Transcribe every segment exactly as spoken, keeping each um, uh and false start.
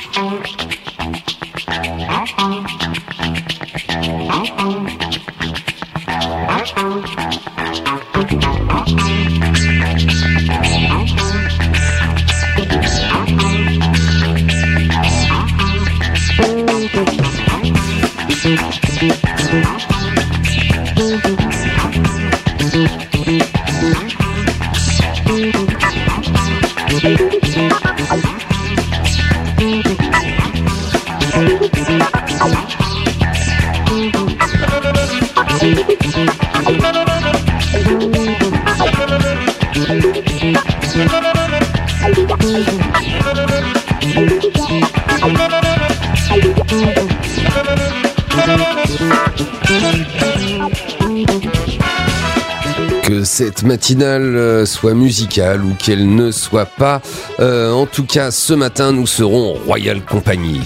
Que cette matinale soit musicale ou qu'elle ne soit pas, euh, en tout cas ce matin nous serons Royal Company.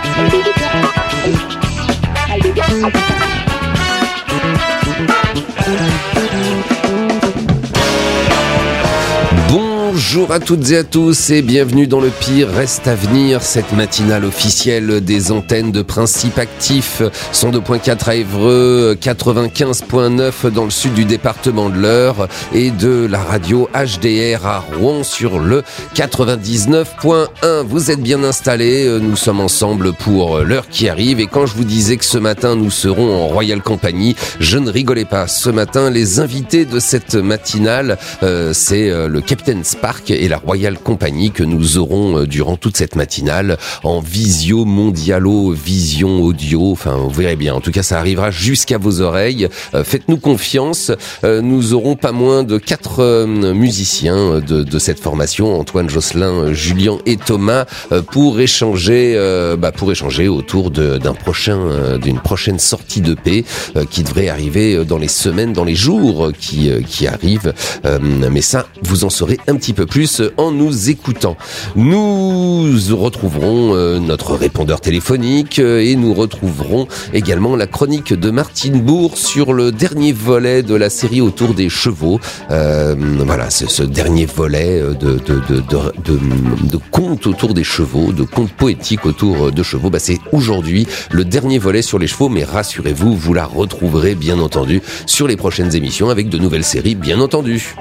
Bonjour à toutes et à tous et bienvenue dans Le Pire Reste à Venir, cette matinale officielle des antennes de Principe Actif, cent deux point quatre à Évreux, quatre-vingt-quinze point neuf dans le sud du département de l'Eure et de la radio H D R à Rouen sur le quatre-vingt-dix-neuf point un. Vous êtes bien installés, nous sommes ensemble pour l'heure qui arrive et quand je vous disais que ce matin nous serons en Royal Company, je ne rigolais pas. Ce matin, les invités de cette matinale, euh, c'est euh, le Capitaine Spark et la Royal Company que nous aurons durant toute cette matinale en visio mondialo, vision audio, enfin vous verrez bien, en tout cas ça arrivera jusqu'à vos oreilles, euh, faites-nous confiance, euh, nous aurons pas moins de quatre euh, musiciens de, de cette formation, Antoine, Jocelyn, Julien et Thomas, euh, pour échanger euh, bah, pour échanger autour de, d'un prochain, euh, d'une prochaine sortie d'E P euh, qui devrait arriver dans les semaines, dans les jours qui, euh, qui arrivent, euh, mais ça vous en saurez un petit peu plus en nous écoutant. Nous retrouverons euh, notre répondeur téléphonique euh, et nous retrouverons également la chronique de Martine Bourg sur le dernier volet de la série autour des chevaux. Euh, voilà, c'est ce dernier volet de, de, de, de, de, de contes autour des chevaux, de contes poétiques autour de chevaux. Bah, c'est aujourd'hui le dernier volet sur les chevaux, mais rassurez-vous, vous la retrouverez bien entendu sur les prochaines émissions avec de nouvelles séries, bien entendu.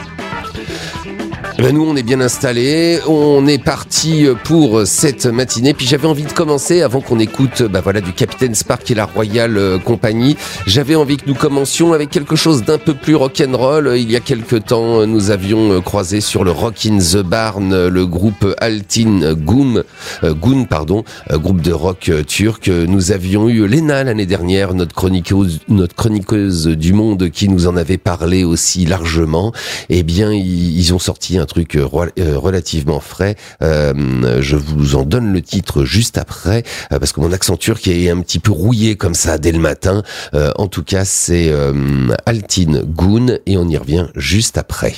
Ben nous on est bien installés, on est parti pour cette matinée, puis j'avais envie de commencer avant qu'on écoute bah voilà du Capitaine Spark et la Royal Company, j'avais envie que nous commencions avec quelque chose d'un peu plus rock'n'roll. Il y a quelque temps nous avions croisé sur le Rock in the Barn le groupe Altin Goum, euh, Goun pardon, euh, groupe de rock turc. Nous avions eu Léna l'année dernière, notre chroniqueuse, notre chroniqueuse du monde qui nous en avait parlé aussi largement. Eh bien ils, ils ont sorti un truc relativement frais. Euh, je vous en donne le titre juste après, euh, parce que mon accent turc est un petit peu rouillé comme ça dès le matin. Euh, en tout cas, c'est euh, Altin Goun et on y revient juste après.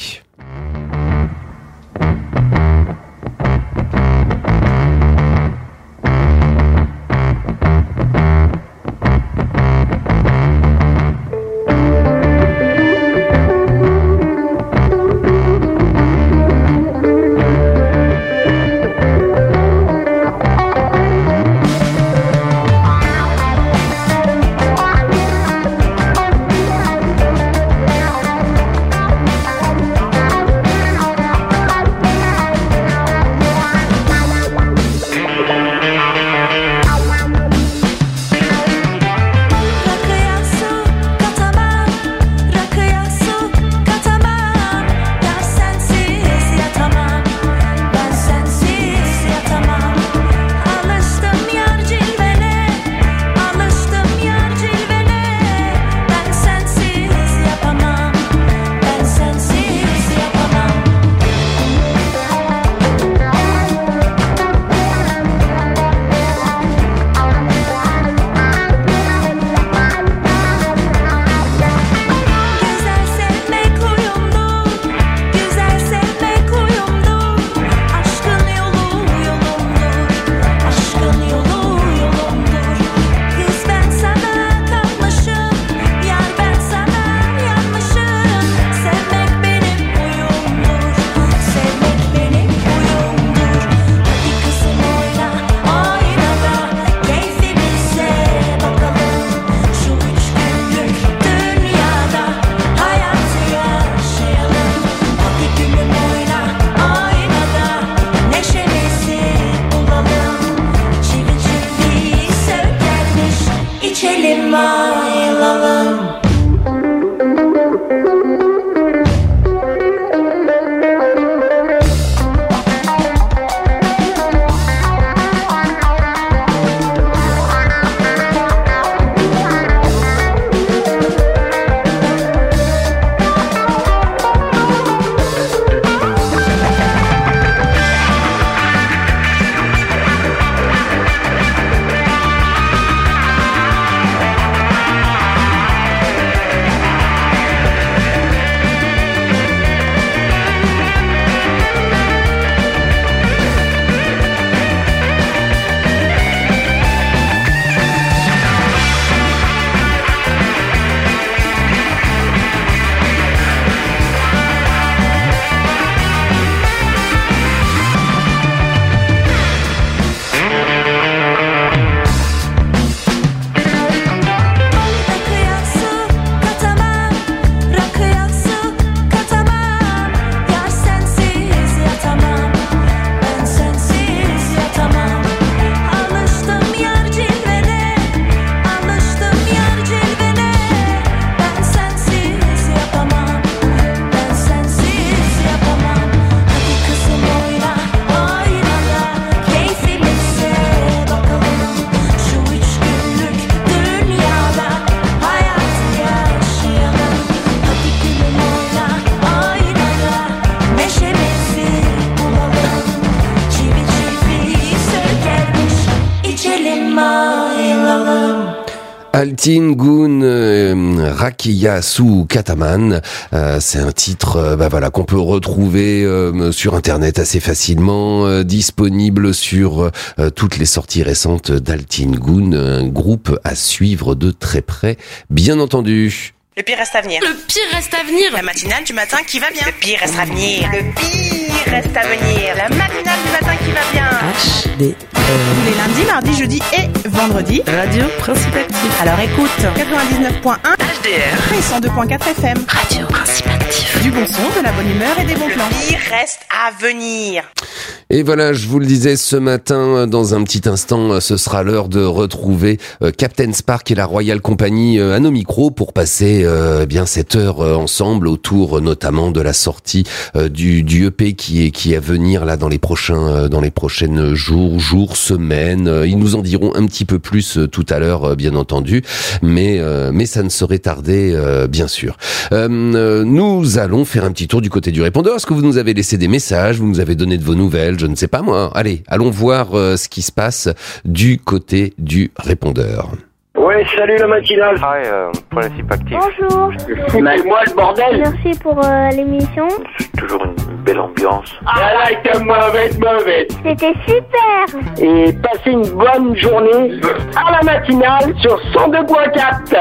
Altin Gun euh, Rakiyasu Kataman, euh, c'est un titre euh, bah voilà, qu'on peut retrouver euh, sur internet assez facilement, euh, disponible sur euh, toutes les sorties récentes d'Altin Gun, un groupe à suivre de très près, bien entendu. Le pire reste à venir. Le pire reste à venir. La matinale du matin qui va bien. Le pire reste à venir. Le pire reste à venir. La matinale du matin qui va bien. H D Tous les lundis, mardis, jeudis et vendredis. Radio Principe Actif. Alors écoute, quatre-vingt-dix-neuf point un H D R et cent deux point quatre F M. Radio Principe Actif. Du bon son, de la bonne humeur et des bons plans. Le pire reste à venir. Et voilà, je vous le disais ce matin, dans un petit instant, ce sera l'heure de retrouver Captain Spark et la Royal Company à nos micros pour passer euh, bien cette heure ensemble autour notamment de la sortie euh, du, du E P qui est qui est à venir là dans les prochains dans les prochaines jours, jours, semaines. Ils nous en diront un petit peu plus tout à l'heure, bien entendu, mais euh, mais ça ne saurait tarder, euh, bien sûr. Euh, nous allons faire un petit tour du côté du répondeur. Est-ce que vous nous avez laissé des messages, vous nous avez donné de vos nouvelles? Je ne sais pas moi. Allez, allons voir euh, ce qui se passe du côté du répondeur. Ouais, salut la matinale. Hi, euh, Principe Actif. Bonjour. Foutez-moi le bordel. Merci pour euh, l'émission. C'est toujours une belle ambiance. Ah là, t'es mauvaise, mauvaise. C'était super. Et passez une bonne journée à la matinale sur cent deux point quatre.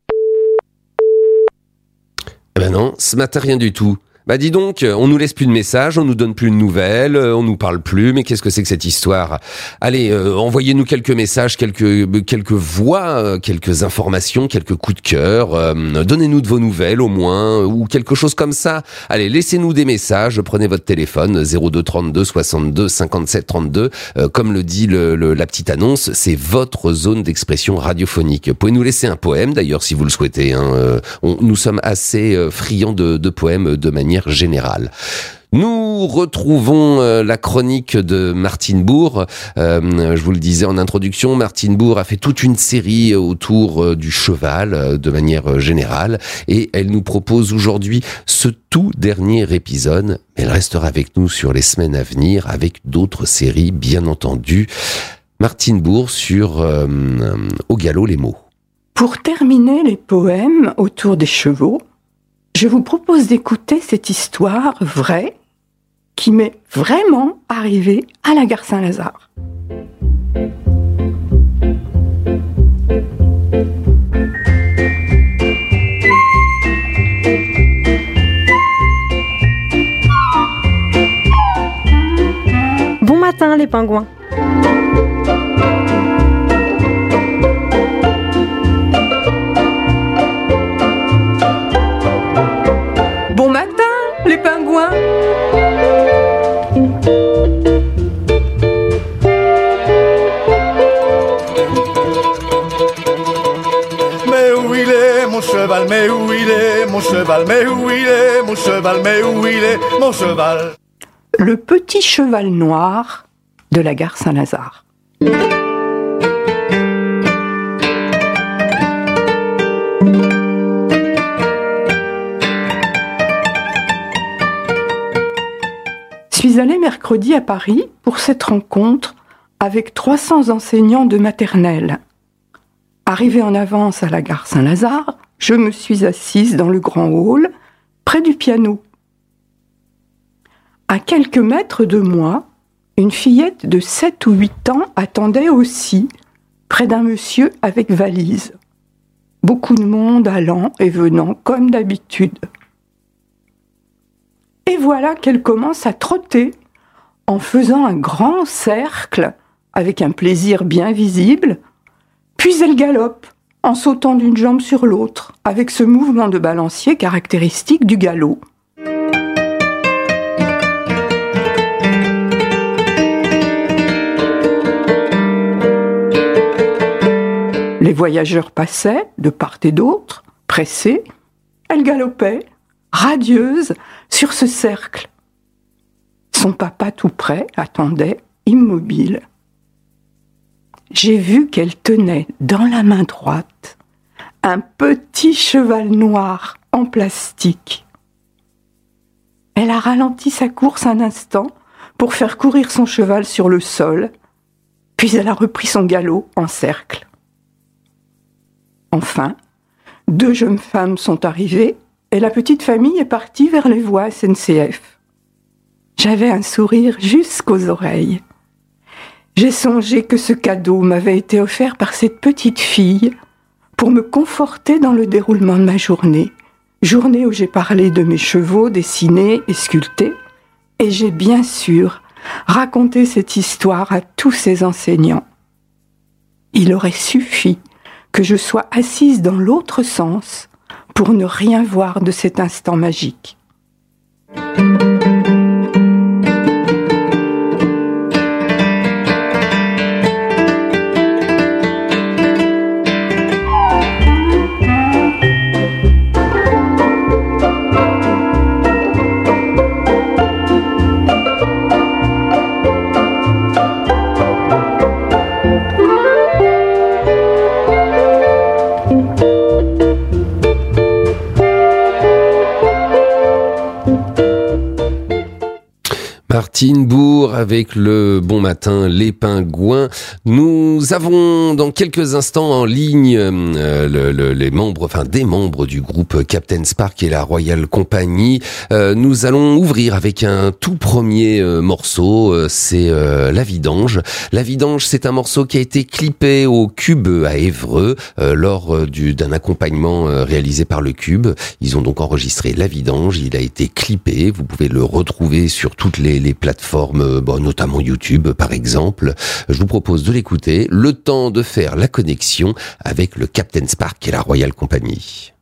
Eh ben non, ce matin rien du tout. Bah dis donc, on nous laisse plus de messages, on nous donne plus de nouvelles, on nous parle plus, mais qu'est-ce que c'est que cette histoire? Allez, euh, envoyez-nous quelques messages, quelques quelques voix, euh, quelques informations, quelques coups de cœur, euh, donnez-nous de vos nouvelles au moins, ou quelque chose comme ça. Allez, laissez-nous des messages, prenez votre téléphone, zéro deux trente-deux soixante-deux cinquante-sept trente-deux, euh, comme le dit le, le, la petite annonce, c'est votre zone d'expression radiophonique. Vous pouvez nous laisser un poème d'ailleurs si vous le souhaitez, hein. euh, on, nous sommes assez euh, friands de, de poèmes de manière générale. Nous retrouvons euh, la chronique de Martine Bourg. Euh, je vous le disais en introduction, Martine Bourg a fait toute une série autour euh, du cheval euh, de manière euh, générale et elle nous propose aujourd'hui ce tout dernier épisode. Elle restera avec nous sur les semaines à venir avec d'autres séries bien entendu. Martine Bourg sur euh, Au galop les mots. Pour terminer les poèmes autour des chevaux, je vous propose d'écouter cette histoire vraie qui m'est vraiment arrivée à la gare Saint-Lazare. Bon matin les pingouins. Bon matin, les pingouins. Mais où il est, mon cheval, mais où il est, mon cheval, mais où il est, mon cheval, mais où il est, mon cheval. Le petit cheval noir de la gare Saint-Lazare. Je suis allée mercredi à Paris pour cette rencontre avec trois cents enseignants de maternelle. Arrivée en avance à la gare Saint-Lazare, je me suis assise dans le grand hall, près du piano. À quelques mètres de moi, une fillette de sept ou huit ans attendait aussi, près d'un monsieur avec valise. Beaucoup de monde allant et venant, comme d'habitude. Et voilà qu'elle commence à trotter, en faisant un grand cercle, avec un plaisir bien visible, puis elle galope, en sautant d'une jambe sur l'autre, avec ce mouvement de balancier caractéristique du galop. Les voyageurs passaient, de part et d'autre, pressés. Elle galopait, radieuse, sur ce cercle. Son papa tout près attendait, immobile. J'ai vu qu'elle tenait dans la main droite un petit cheval noir en plastique. Elle a ralenti sa course un instant pour faire courir son cheval sur le sol, puis elle a repris son galop en cercle. Enfin, deux jeunes femmes sont arrivées et la petite famille est partie vers les voies S N C F. J'avais un sourire jusqu'aux oreilles. J'ai songé que ce cadeau m'avait été offert par cette petite fille pour me conforter dans le déroulement de ma journée. Journée où j'ai parlé de mes chevaux dessinés et sculptés, et j'ai bien sûr raconté cette histoire à tous ces enseignants. Il aurait suffi que je sois assise dans l'autre sens pour ne rien voir de cet instant magique. Martine Bourg avec le Bon Matin, les Pingouins. Nous avons dans quelques instants en ligne euh, le, le, les membres, enfin des membres du groupe Captain Spark et la Royal Company. Euh, nous allons ouvrir avec un tout premier euh, morceau, euh, c'est euh, La Vidange. La Vidange, c'est un morceau qui a été clippé au Cube à Évreux euh, lors euh, du, d'un accompagnement euh, réalisé par le Cube. Ils ont donc enregistré La Vidange, il a été clippé, vous pouvez le retrouver sur toutes les les plateformes, bon, notamment YouTube par exemple. Je vous propose de l'écouter, le temps de faire la connexion avec le Captain Spark et la Royal Company.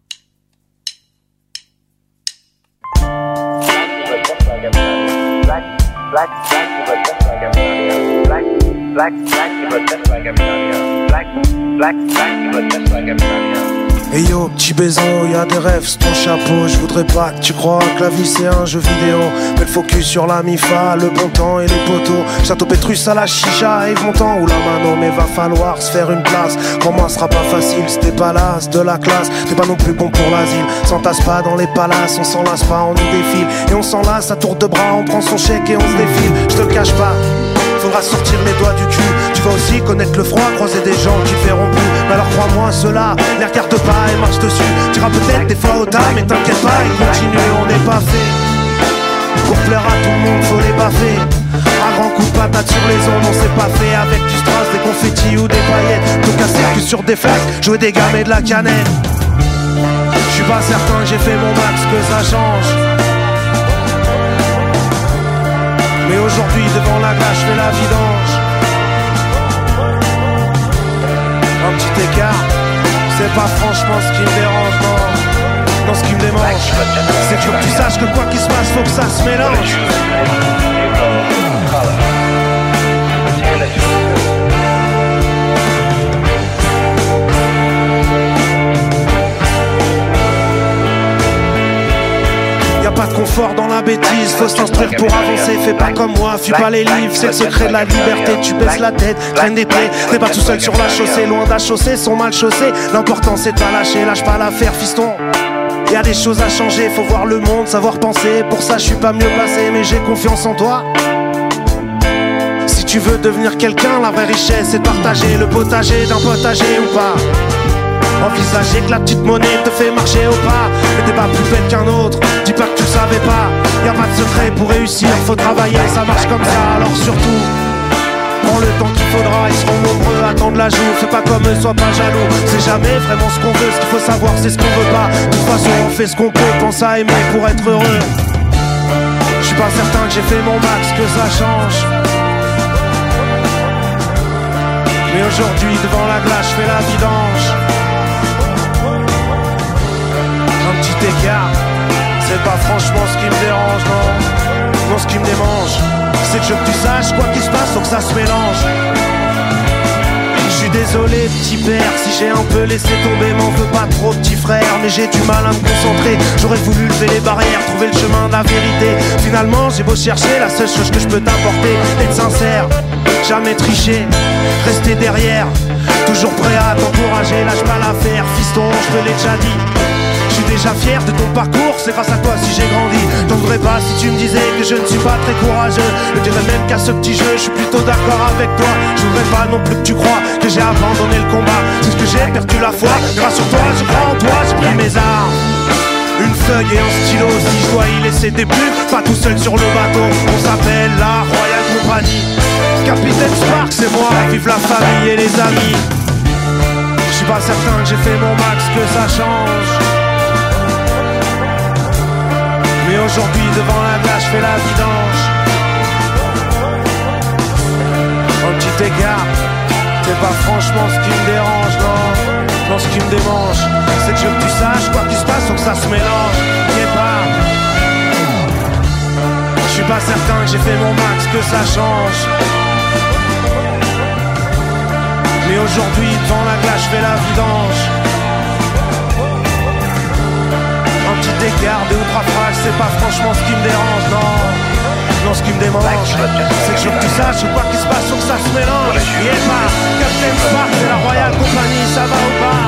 Hey yo, petit baiser, y'a des rêves sous ton chapeau. Je voudrais pas que tu crois que la vie c'est un jeu vidéo. Mets le focus sur la mifa, le bon temps et les poteaux. Château Pétrus à la chicha, Yves Montand ou la mano. Mais va falloir se faire une place. Pour moi ce sera pas facile, c'était pas là, c'est de la classe. T'es pas non plus bon pour l'asile. S'entasse pas dans les palaces, on s'en lasse pas, on nous défile. Et on s'enlace à tour de bras, on prend son chèque et on se défile. Je te le cache pas, faudra sortir les doigts du cul. Tu vas aussi connaître le froid, croiser des gens qui verront plus. Mais alors crois-moi, ceux-là, les regarde pas et marche dessus. Tu iras peut-être des fois au tas, mais t'inquiète pas, ils continuent, on n'est pas fait pour plaire à tout le monde, faut les baffer. Un grand coup de patate sur les ondes, on s'est pas fait avec du strass, des confettis ou des paillettes. Tout casser plus sur des flaques, jouer des gammes et de la cannelle. Je suis pas certain que j'ai fait mon max, que ça change. Mais aujourd'hui devant la glace, je fais la vidange. Un petit écart, c'est pas franchement ce qui me dérange, non. Non, ce qui me démange, c'est que tu saches que quoi qu'il se passe, faut que ça se mélange. Pas de confort dans la bêtise, faut s'instruire pour avancer. Fais pas comme moi, fuis pas les livres, c'est le secret de la liberté. Tu baisses la tête, traîne des plaies. T'es pas tout seul sur la chaussée, loin d'achosser, sont mal chaussés. L'important c'est de pas lâcher, lâche pas l'affaire fiston. Y'a des choses à changer, faut voir le monde, savoir penser. Pour ça je suis pas mieux placé, mais j'ai confiance en toi. Si tu veux devenir quelqu'un, la vraie richesse c'est de partager le potager d'un potager ou pas. Envisager que la petite monnaie te fait marcher au pas. Mais t'es pas plus bête qu'un autre, dis pas que tu le savais pas. Y'a pas de secret pour réussir, faut travailler, ça marche comme ça. Alors surtout, prends le temps qu'il faudra, ils seront nombreux à tendre la joue. Fais pas comme eux, sois pas jaloux. C'est jamais vraiment ce qu'on veut, ce qu'il faut savoir c'est ce qu'on veut pas. De toute façon on fait ce qu'on peut, pense à aimer pour être heureux. Je suis pas certain que j'ai fait mon max, que ça change. Mais aujourd'hui devant la glace, je fais la vidange. Un petit écart, c'est pas franchement ce qui me dérange, non. Non, ce qui me démange, c'est que je veux que tu saches, quoi qu'il se passe, faut que ça se mélange. Je suis désolé petit père, si j'ai un peu laissé tomber, m'en veux pas trop petit frère. Mais j'ai du mal à me concentrer, j'aurais voulu lever les barrières, trouver le chemin de la vérité. Finalement j'ai beau chercher, la seule chose que je peux t'apporter, être sincère, jamais tricher, rester derrière, toujours prêt à t'encourager. Lâche pas l'affaire, fiston, je te l'ai déjà dit. Je suis déjà fier de ton parcours, c'est grâce à toi si j'ai grandi. T'en voudrais pas si tu me disais que je ne suis pas très courageux. Je dirais même qu'à ce petit jeu, je suis plutôt d'accord avec toi. Je voudrais pas non plus que tu crois que j'ai abandonné le combat. C'est ce que j'ai perdu la foi. Grâce à toi, je crois en toi, j'ai pris mes armes. Une feuille et un stylo, si je dois y laisser des bulles. Pas tout seul sur le bateau, on s'appelle la Royal Company. Capitaine Spark, c'est moi, vive la famille et les amis. Je suis pas certain que j'ai fait mon max, que ça change. Mais aujourd'hui devant la glace, je fais la vidange. Un petit écart, c'est pas franchement ce qui me dérange, non. Non, ce qui me démange, c'est que je veux que tu saches, quoi qu'il se passe, faut que ça se mélange. T'es pas. Je suis pas certain que j'ai fait mon max, que ça change. Mais aujourd'hui, devant la glace, je fais la vidange. Un petit écart, deux ou trois phrases, c'est pas franchement ce qui me dérange, non. Non, ce qui me démange, c'est que je veux que tu saches, quoi qu'il se passe, faut que ça se mélange. Yeah, pas, Captain Spark, c'est la Royal Company, ça va ou pas?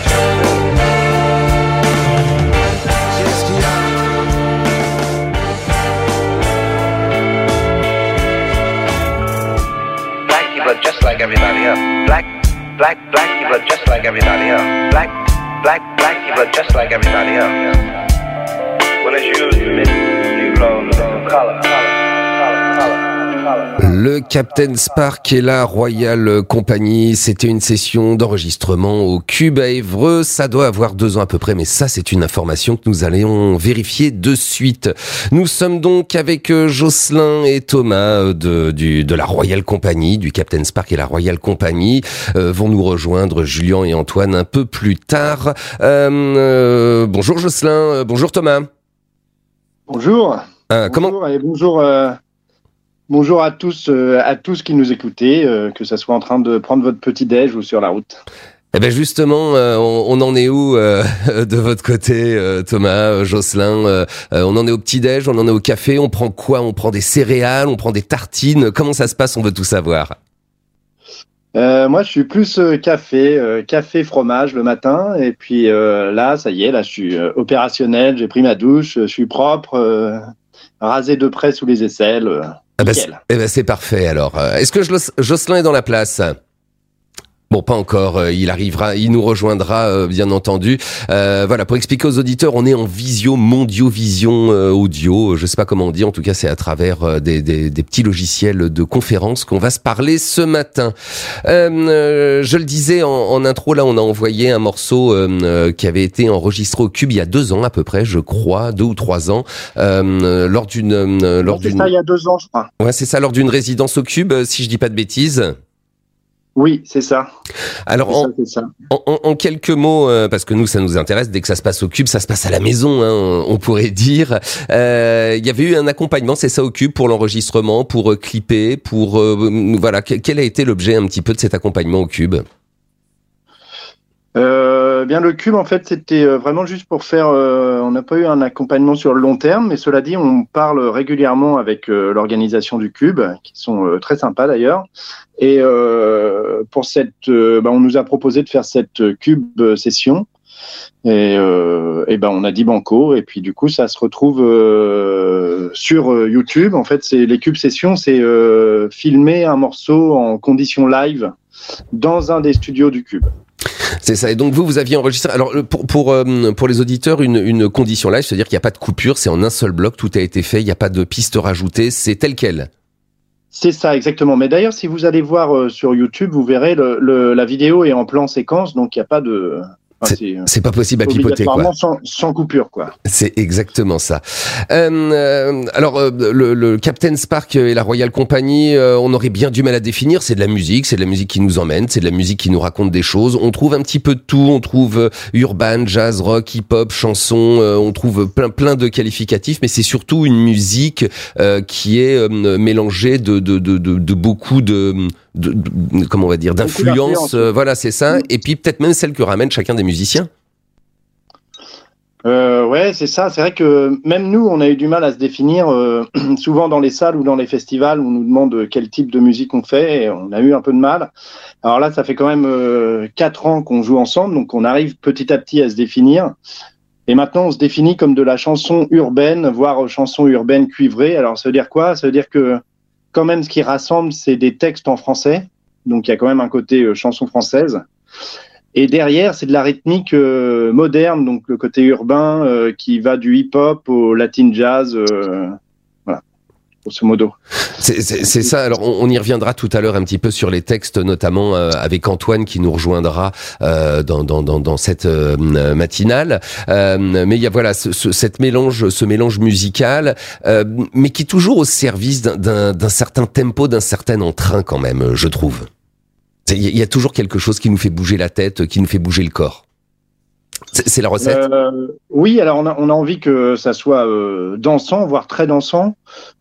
Qu'est-ce qu'il y a? Black, but just like everybody else. Black, black, black, but just like everybody else. Black, black, black, but just like everybody else. What is you, you glow, color, color, color, color. Le Captain Spark et la Royal Company, c'était une session d'enregistrement au Cube à Évreux. Ça doit avoir deux ans à peu près, mais ça c'est une information que nous allons vérifier de suite. Nous sommes donc avec Jocelyn et Thomas de, du, de la Royal Company, du Captain Spark et la Royal Company. Euh, vont nous rejoindre Julien et Antoine un peu plus tard. Euh, euh, bonjour Jocelyn, bonjour Thomas. Bonjour. Euh, bonjour comment... et bonjour. Euh... Bonjour à tous, euh, à tous qui nous écoutez, euh, que ça soit en train de prendre votre petit déj ou sur la route. Eh ben justement, euh, on, on en est où euh, de votre côté, euh, Thomas, euh, Jocelyn euh, euh, on en est au petit déj, on en est au café, on prend quoi? On prend des céréales, on prend des tartines. Comment ça se passe? On veut tout savoir. Euh, moi, je suis plus euh, café, euh, café fromage le matin, et puis euh, là, ça y est, là, je suis euh, opérationnel, j'ai pris ma douche, je suis propre, euh, rasé de près sous les aisselles. Euh. Ah bah, c'est, eh ben c'est parfait alors. Est-ce que Jocelyn est dans la place? Bon, pas encore. Il arrivera, il nous rejoindra, bien entendu. Euh, voilà, pour expliquer aux auditeurs, on est en visio, mondio-vision euh, audio. Je sais pas comment on dit. En tout cas, c'est à travers des, des, des petits logiciels de conférence qu'on va se parler ce matin. Euh, je le disais en, en intro, là, on a envoyé un morceau euh, qui avait été enregistré au Cube il y a deux ans à peu près, je crois, deux ou trois ans, euh, lors d'une, euh, lors c'est d'une. ça, il y a deux ans, je crois. Ouais, c'est ça, lors d'une résidence au Cube, si je dis pas de bêtises. Oui, c'est ça. Alors, c'est en, ça, c'est ça. En, en, en quelques mots, euh, parce que nous, ça nous intéresse, dès que ça se passe au Cube, ça se passe à la maison, hein, on, on pourrait dire. Euh, il y avait eu un accompagnement, c'est ça, au Cube, pour l'enregistrement, pour euh, clipper, pour... Euh, voilà, quel a été l'objet un petit peu de cet accompagnement au Cube ? Euh, bien le Cube en fait c'était vraiment juste pour faire, euh, on n'a pas eu un accompagnement sur le long terme, mais cela dit on parle régulièrement avec euh, l'organisation du Cube, qui sont euh, très sympas d'ailleurs, et euh, pour cette, euh, bah, on nous a proposé de faire cette Cube session, et, euh, et ben on a dit banco, et puis du coup ça se retrouve euh, sur euh, YouTube. En fait c'est les Cube sessions, c'est euh, filmer un morceau en condition live dans un des studios du Cube. C'est ça. Et donc vous, vous aviez enregistré. Alors pour pour euh, pour les auditeurs, une une condition live, c'est-à-dire qu'il n'y a pas de coupure, c'est en un seul bloc, tout a été fait, il n'y a pas de piste rajoutée, c'est tel quel. C'est ça, exactement. Mais d'ailleurs, si vous allez voir euh, sur YouTube, vous verrez le, le la vidéo est en plan séquence, donc il n'y a pas de. Enfin, c'est, c'est, c'est pas possible à pipoter, quoi. Sans, sans coupure, quoi. C'est exactement ça. Euh, euh, alors, euh, le, le Captain Spark et la Royal Company, euh, on aurait bien du mal à définir. C'est de la musique, c'est de la musique qui nous emmène, c'est de la musique qui nous raconte des choses. On trouve un petit peu de tout. On trouve euh, urban, jazz, rock, hip-hop, chanson. Euh, on trouve plein, plein de qualificatifs, mais c'est surtout une musique euh, qui est euh, mélangée de, de, de, de, de beaucoup de De, de, comment on va dire, d'influence, euh, voilà, c'est ça, et puis peut-être même celle que ramène chacun des musiciens. Euh, ouais, c'est ça. C'est vrai que même nous, on a eu du mal à se définir. Euh, souvent dans les salles ou dans les festivals, on nous demande quel type de musique on fait, et on a eu un peu de mal. Alors là, ça fait quand même euh, quatre ans qu'on joue ensemble, donc on arrive petit à petit à se définir. Et maintenant, on se définit comme de la chanson urbaine, voire chanson urbaine cuivrée. Alors, ça veut dire quoi? Ça veut dire que quand même, ce qui rassemble, c'est des textes en français. Donc, il y a quand même un côté euh, chanson française. Et derrière, c'est de la rythmique euh, moderne, donc le côté urbain euh, qui va du hip-hop au latin jazz. Euh, voilà, grosso modo. C'est, c'est, c'est ça. Alors, on, on y reviendra tout à l'heure un petit peu sur les textes, notamment euh, avec Antoine qui nous rejoindra euh, dans, dans, dans, dans cette euh, matinale. Euh, mais il y a voilà ce, ce, cette mélange, ce mélange musical, euh, mais qui est toujours au service d'un, d'un, d'un certain tempo, d'un certain entrain quand même, je trouve. Il y a toujours quelque chose qui nous fait bouger la tête, qui nous fait bouger le corps. C'est, c'est la recette. Euh, oui, alors on a, on a envie que ça soit euh, dansant, voire très dansant.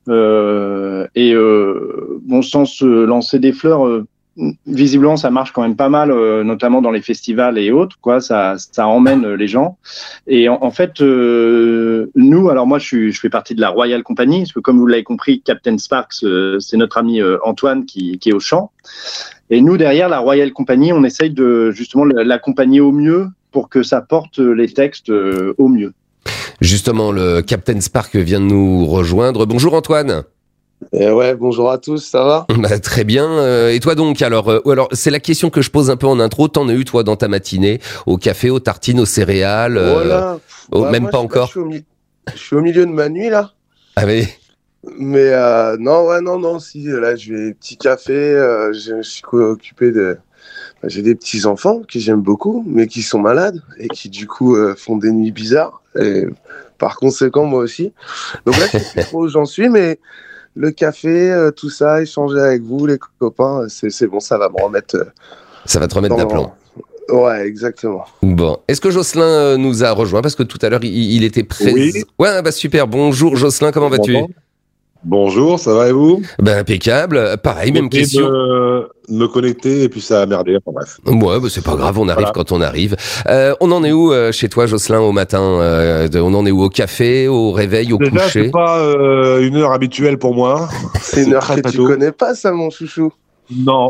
Euh, et euh, bon, sans se lancer des fleurs, euh, visiblement ça marche quand même pas mal, euh, notamment dans les festivals et autres. Quoi, ça, ça emmène les gens. Et en, en fait, euh, nous, alors moi, je, suis, je fais partie de la Royal Company, parce que comme vous l'avez compris, Captain Sparks, euh, c'est notre ami euh, Antoine qui, qui est au chant. Et nous, derrière la Royal Company, on essaye de justement l'accompagner au mieux pour que ça porte les textes au mieux. Justement, le Captain Spark vient de nous rejoindre. Bonjour Antoine. Eh ouais, bonjour à tous, ça va? Bah, très bien. Et toi donc, alors, euh, alors c'est la question que je pose un peu en intro. T'en as eu toi dans ta matinée, au café, aux tartines, aux céréales, euh, voilà. oh, bah, même moi, pas je, encore. Là, je, suis au mi- je suis au milieu de ma nuit là. Ah oui. Mais euh, non, ouais, non, non, si, là, je vais petit café, euh, je, je suis occupé de... Bah, j'ai des petits-enfants que j'aime beaucoup, mais qui sont malades et qui, du coup, euh, font des nuits bizarres. Et par conséquent, moi aussi. Donc là, je sais plus trop où j'en suis, mais le café, euh, tout ça, échanger avec vous, les copains, c'est, c'est bon, ça va me remettre... Euh, ça va te remettre d'aplomb. Ouais, exactement. Bon, est-ce que Jocelyn nous a rejoint? Parce que tout à l'heure, il, il était présent. Oui. Ouais, bah super. Bonjour Jocelyn, comment vas-tu? Bonjour. Bonjour, ça va et vous? Ben impeccable, pareil, même question. De me connecter et puis ça a merdé, enfin bref. Ouais, bah c'est pas grave, on arrive voilà. Quand on arrive. Euh, on en est où euh, chez toi, Jocelyn, au matin euh, de, on en est où? Au café, au réveil, au Déjà, coucher? C'est pas euh, une heure habituelle pour moi. C'est une heure que tu connais pas, ça, mon chouchou? Non.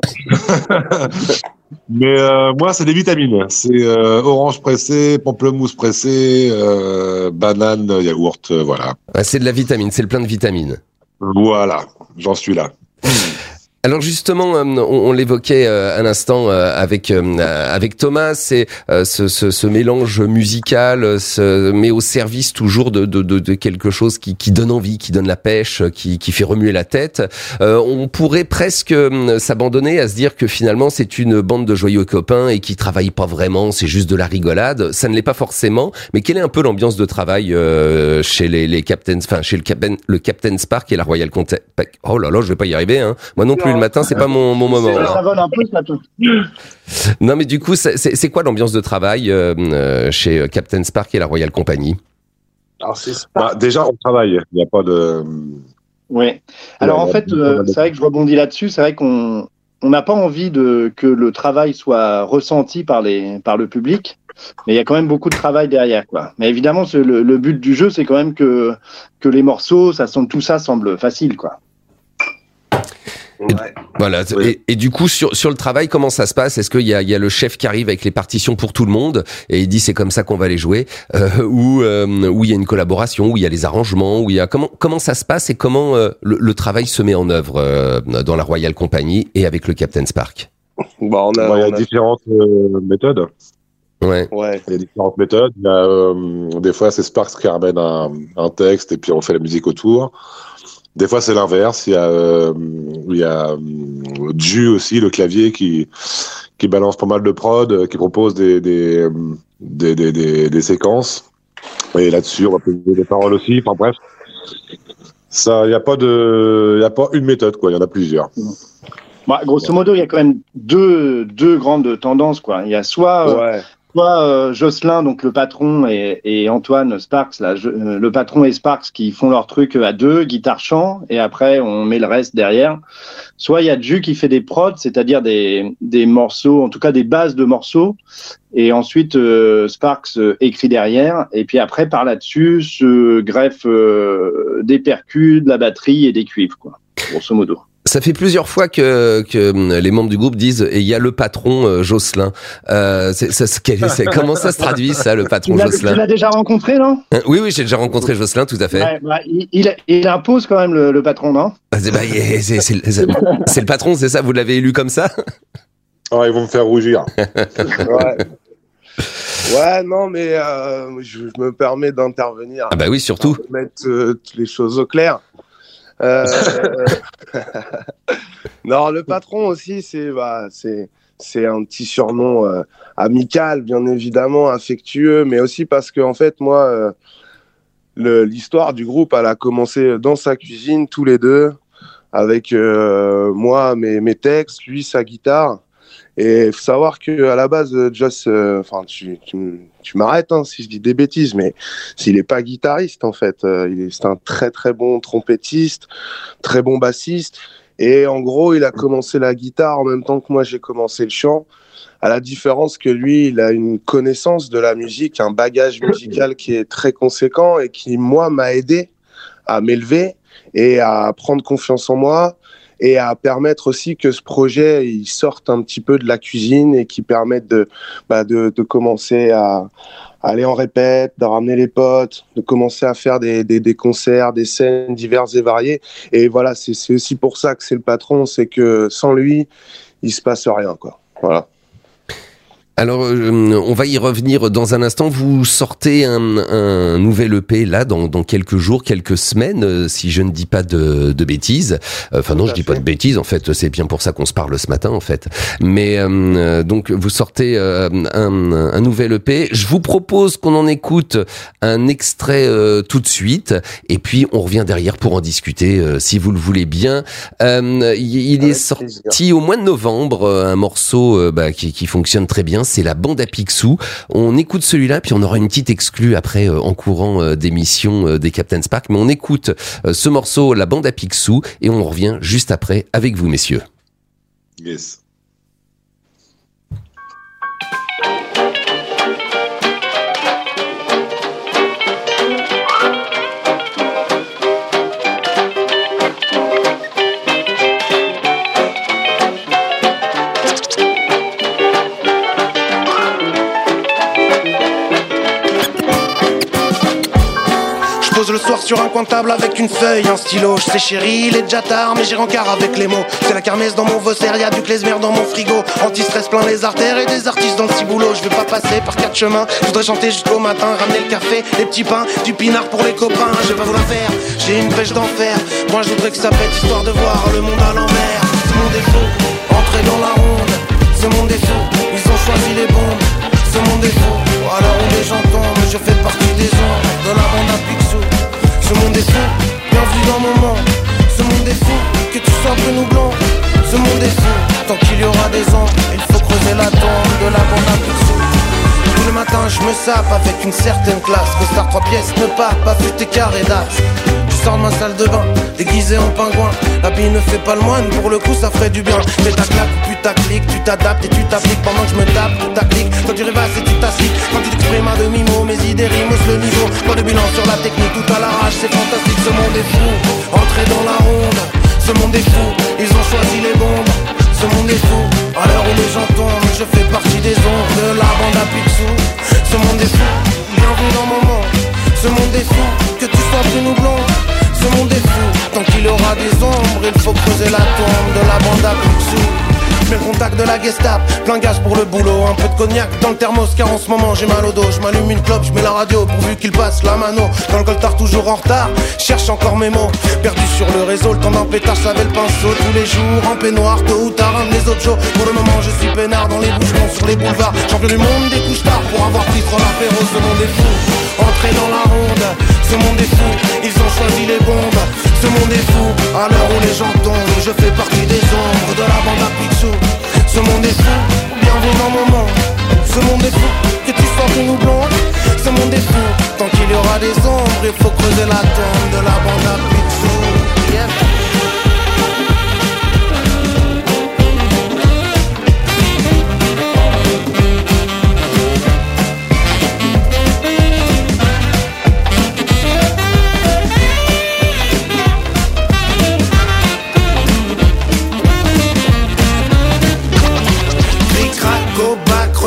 Mais euh, moi, c'est des vitamines. C'est euh, orange pressé, pamplemousse pressé, euh, banane, yaourt, euh, voilà. Ah, c'est de la vitamine, c'est le plein de vitamines. Voilà, j'en suis là. Alors justement, on, on l'évoquait à l'instant avec avec Thomas, c'est ce, ce, ce mélange musical, ce, mais au service toujours de, de, de, de quelque chose qui, qui donne envie, qui donne la pêche, qui, qui fait remuer la tête. Euh, on pourrait presque s'abandonner à se dire que finalement c'est une bande de joyeux copains et qui travaillent pas vraiment, c'est juste de la rigolade. Ça ne l'est pas forcément. Mais quelle est un peu l'ambiance de travail euh, chez les, les Captains, enfin chez le Captain, le Captain Spark et la Royal Company? Oh là là, je vais pas y arriver, hein. Moi non plus. Le matin, c'est pas mon, mon moment. C'est, ça vole un peu, ça tout. Non, mais du coup, c'est, c'est, c'est quoi l'ambiance de travail euh, chez Captain Spark et la Royal Company? Alors, c'est bah, déjà, on travaille. Il n'y a pas de. Oui. Alors, en fait, euh, c'est vrai que je rebondis là-dessus. C'est vrai qu'on on n'a pas envie de, que le travail soit ressenti par, les, par le public. Mais il y a quand même beaucoup de travail derrière, quoi. Mais évidemment, c'est le, le but du jeu, c'est quand même que, que les morceaux, ça semble, tout ça semble facile, quoi. Et, ouais. Voilà. Et, et du coup, sur, sur le travail, comment ça se passe? Est-ce qu'il y a, il y a le chef qui arrive avec les partitions pour tout le monde et il dit c'est comme ça qu'on va les jouer, euh, ou euh, où il y a une collaboration, où il y a les arrangements, où il y a comment comment ça se passe et comment euh, le, le travail se met en œuvre euh, dans la Royal Company et avec le Captain Spark? Bah, on a, bon, il y a on a... différentes euh, méthodes. Ouais. ouais. Il y a différentes méthodes. Il y a, euh, des fois, c'est Sparks qui ramène un, un texte et puis on fait la musique autour. Des fois, c'est l'inverse. Il y a, euh, il y a euh, Ju aussi, le clavier, qui, qui balance pas mal de prod, qui propose des, des, des, des, des, des séquences. Et là-dessus, on va poser des paroles aussi. Enfin bref, ça, il n'y a pas de, il y a pas une méthode, quoi. Il y en a plusieurs. Bah, grosso modo, il y a quand même deux, deux grandes tendances, quoi. Il y a soit, ouais. soit euh, Jocelyn, donc le patron, et, et Antoine Sparks, là, je, euh, le patron et Sparks qui font leur truc à deux, guitare-chant, et après on met le reste derrière. Soit il y a Ju qui fait des prods, c'est-à-dire des, des morceaux, en tout cas des bases de morceaux, et ensuite euh, Sparks euh, écrit derrière, et puis après par là-dessus se greffe euh, des percus, de la batterie et des cuivres, quoi, grosso modo. Ça fait plusieurs fois que, que les membres du groupe disent et il y a le patron euh, Jocelyn. Euh, c'est, ça, c'est, c'est, comment ça se traduit ça, le patron tu l'as, Jocelyn? Tu l'as déjà rencontré, non? euh, Oui, oui, j'ai déjà rencontré Jocelyn, tout à fait. Ouais, bah, il, il, il impose quand même le, le patron, non? C'est, bah, c'est, c'est, c'est, c'est le patron, c'est ça? Vous l'avez élu comme ça? Oh, ils vont me faire rougir. Ouais. Ouais, non, mais euh, je, je me permets d'intervenir. Ah bah oui, surtout. Pour mettre euh, les choses au clair. Euh, non, le patron aussi, c'est bah, c'est c'est un petit surnom euh, amical, bien évidemment, affectueux, mais aussi parce que en fait, moi, euh, le, l'histoire du groupe, elle a commencé dans sa cuisine, tous les deux, avec euh, moi mes mes textes, lui sa guitare. Et il faut savoir que à la base, Joss, enfin, euh, tu, tu, tu m'arrêtes hein, si je dis des bêtises, mais s'il est pas guitariste en fait, euh, il est, c'est un très très bon trompettiste, très bon bassiste. Et en gros, il a commencé la guitare en même temps que moi j'ai commencé le chant. À la différence que lui, il a une connaissance de la musique, un bagage musical qui est très conséquent et qui moi m'a aidé à m'élever et à prendre confiance en moi. Et à permettre aussi que ce projet il sorte un petit peu de la cuisine et qui permette de, bah de, de commencer à, à aller en répète, de ramener les potes, de commencer à faire des, des, des concerts, des scènes diverses et variées. Et voilà, c'est, c'est aussi pour ça que c'est le patron, c'est que sans lui, il se passe rien, quoi. Voilà. Alors, euh, on va y revenir dans un instant. Vous sortez un, un nouvel E P là dans, dans quelques jours, quelques semaines, euh, si je ne dis pas de, de bêtises. Enfin non, je dis pas de bêtises. En fait, c'est bien pour ça qu'on se parle ce matin, en fait. Mais euh, donc, vous sortez euh, un, un nouvel E P. Je vous propose qu'on en écoute un extrait euh, tout de suite, et puis on revient derrière pour en discuter, euh, si vous le voulez bien. Euh, il, il est sorti au mois de novembre, un morceau euh, bah, qui, qui fonctionne très bien. C'est la bande à Picsou. On écoute celui-là, puis on aura une petite exclue après euh, en courant euh, d'émission euh, des Captain Spark. Mais on écoute euh, ce morceau, la bande à Picsou, et on revient juste après avec vous, messieurs. Yes. Le soir sur un coin de table avec une feuille, un stylo. Je sais chérie, il est déjà tard mais j'ai rencard avec les mots. C'est la kermesse dans mon Vaussaire, y'a du klezmer dans mon frigo. Anti-stress plein les artères et des artistes dans le ciboulot. Je vais pas passer par quatre chemins, je voudrais chanter jusqu'au matin. Ramener le café, les petits pains, du pinard pour les copains. Je vais pas vous la faire, j'ai une pêche d'enfer. Moi je voudrais que ça pète histoire de voir le monde à l'envers. Ce monde est faux, entrer dans la ronde. Ce monde est faux, ils ont choisi les bombes. Ce monde est faux, alors où les gens tombent. Je fais partie des ombres de la bande à Picsou. Ce monde est fou, bienvenue dans mon monde. Ce monde est fou, que tu sois brune ou blond. Ce monde est fou, tant qu'il y aura des ombres. Il faut creuser la tombe de la bande à Picsou. Tous les matins je me sape avec une certaine classe. Costard trois pièces, ne pas, pas futé carré d'as. Je sors de ma salle de bain, déguisé en pingouin. La bille ne fait pas le moine, pour le coup ça ferait du bien. Mais ta claque ou putaclic, tu t'adaptes et tu t'appliques. Pendant que je me tape, tu t'appliques. Quand tu rêvasses et tu t'assiques. Quand tu t'exprimes à demi-mot, mes idées rimoussent le niveau. Pas de bilan sur la technique, tout à l'arrache, c'est fantastique. Ce monde est fou, entrer dans la ronde. Ce monde est fou, ils ont choisi les bombes. Ce monde est fou, à l'heure où les gens tombent. Je fais partie des ondes de la bande à Picsou. Ce monde est fou, bienvenue dans mon monde. Ce monde est fou, que tu sois brune ou blonde. Ce monde est fou, tant qu'il y aura des ombres. Il faut creuser la tombe de la bande à Picsou. Je mets le contact de la Gestapo, plein gaz pour le boulot. Un peu de cognac dans le thermos car en ce moment j'ai mal au dos. Je m'allume une clope, je mets la radio pourvu qu'il passe la mano. Dans le coltard toujours en retard, cherche encore mes mots. Perdu sur le réseau, le temps d'un pétard, je savais le pinceau. Tous les jours en peignoir, tôt ou tard un des autres jours. Pour le moment je suis peinard dans les bouchons sur les boulevards. Champion du monde des couches tard pour avoir pris trop l'apéro. Ce monde est fou, entrer dans la ronde. Ce monde est fou, ils ont choisi les bombes. Ce monde est fou, à l'heure où les gens tombent. Je fais partie des ombres de la bande à Picsou. Ce monde est fou, bienvenue dans mon monde. Ce monde est fou, que tu sois brune ou blonde. Ce monde est fou, tant qu'il y aura des ombres. Il faut creuser la tombe de la bande à Picsou. Yeah.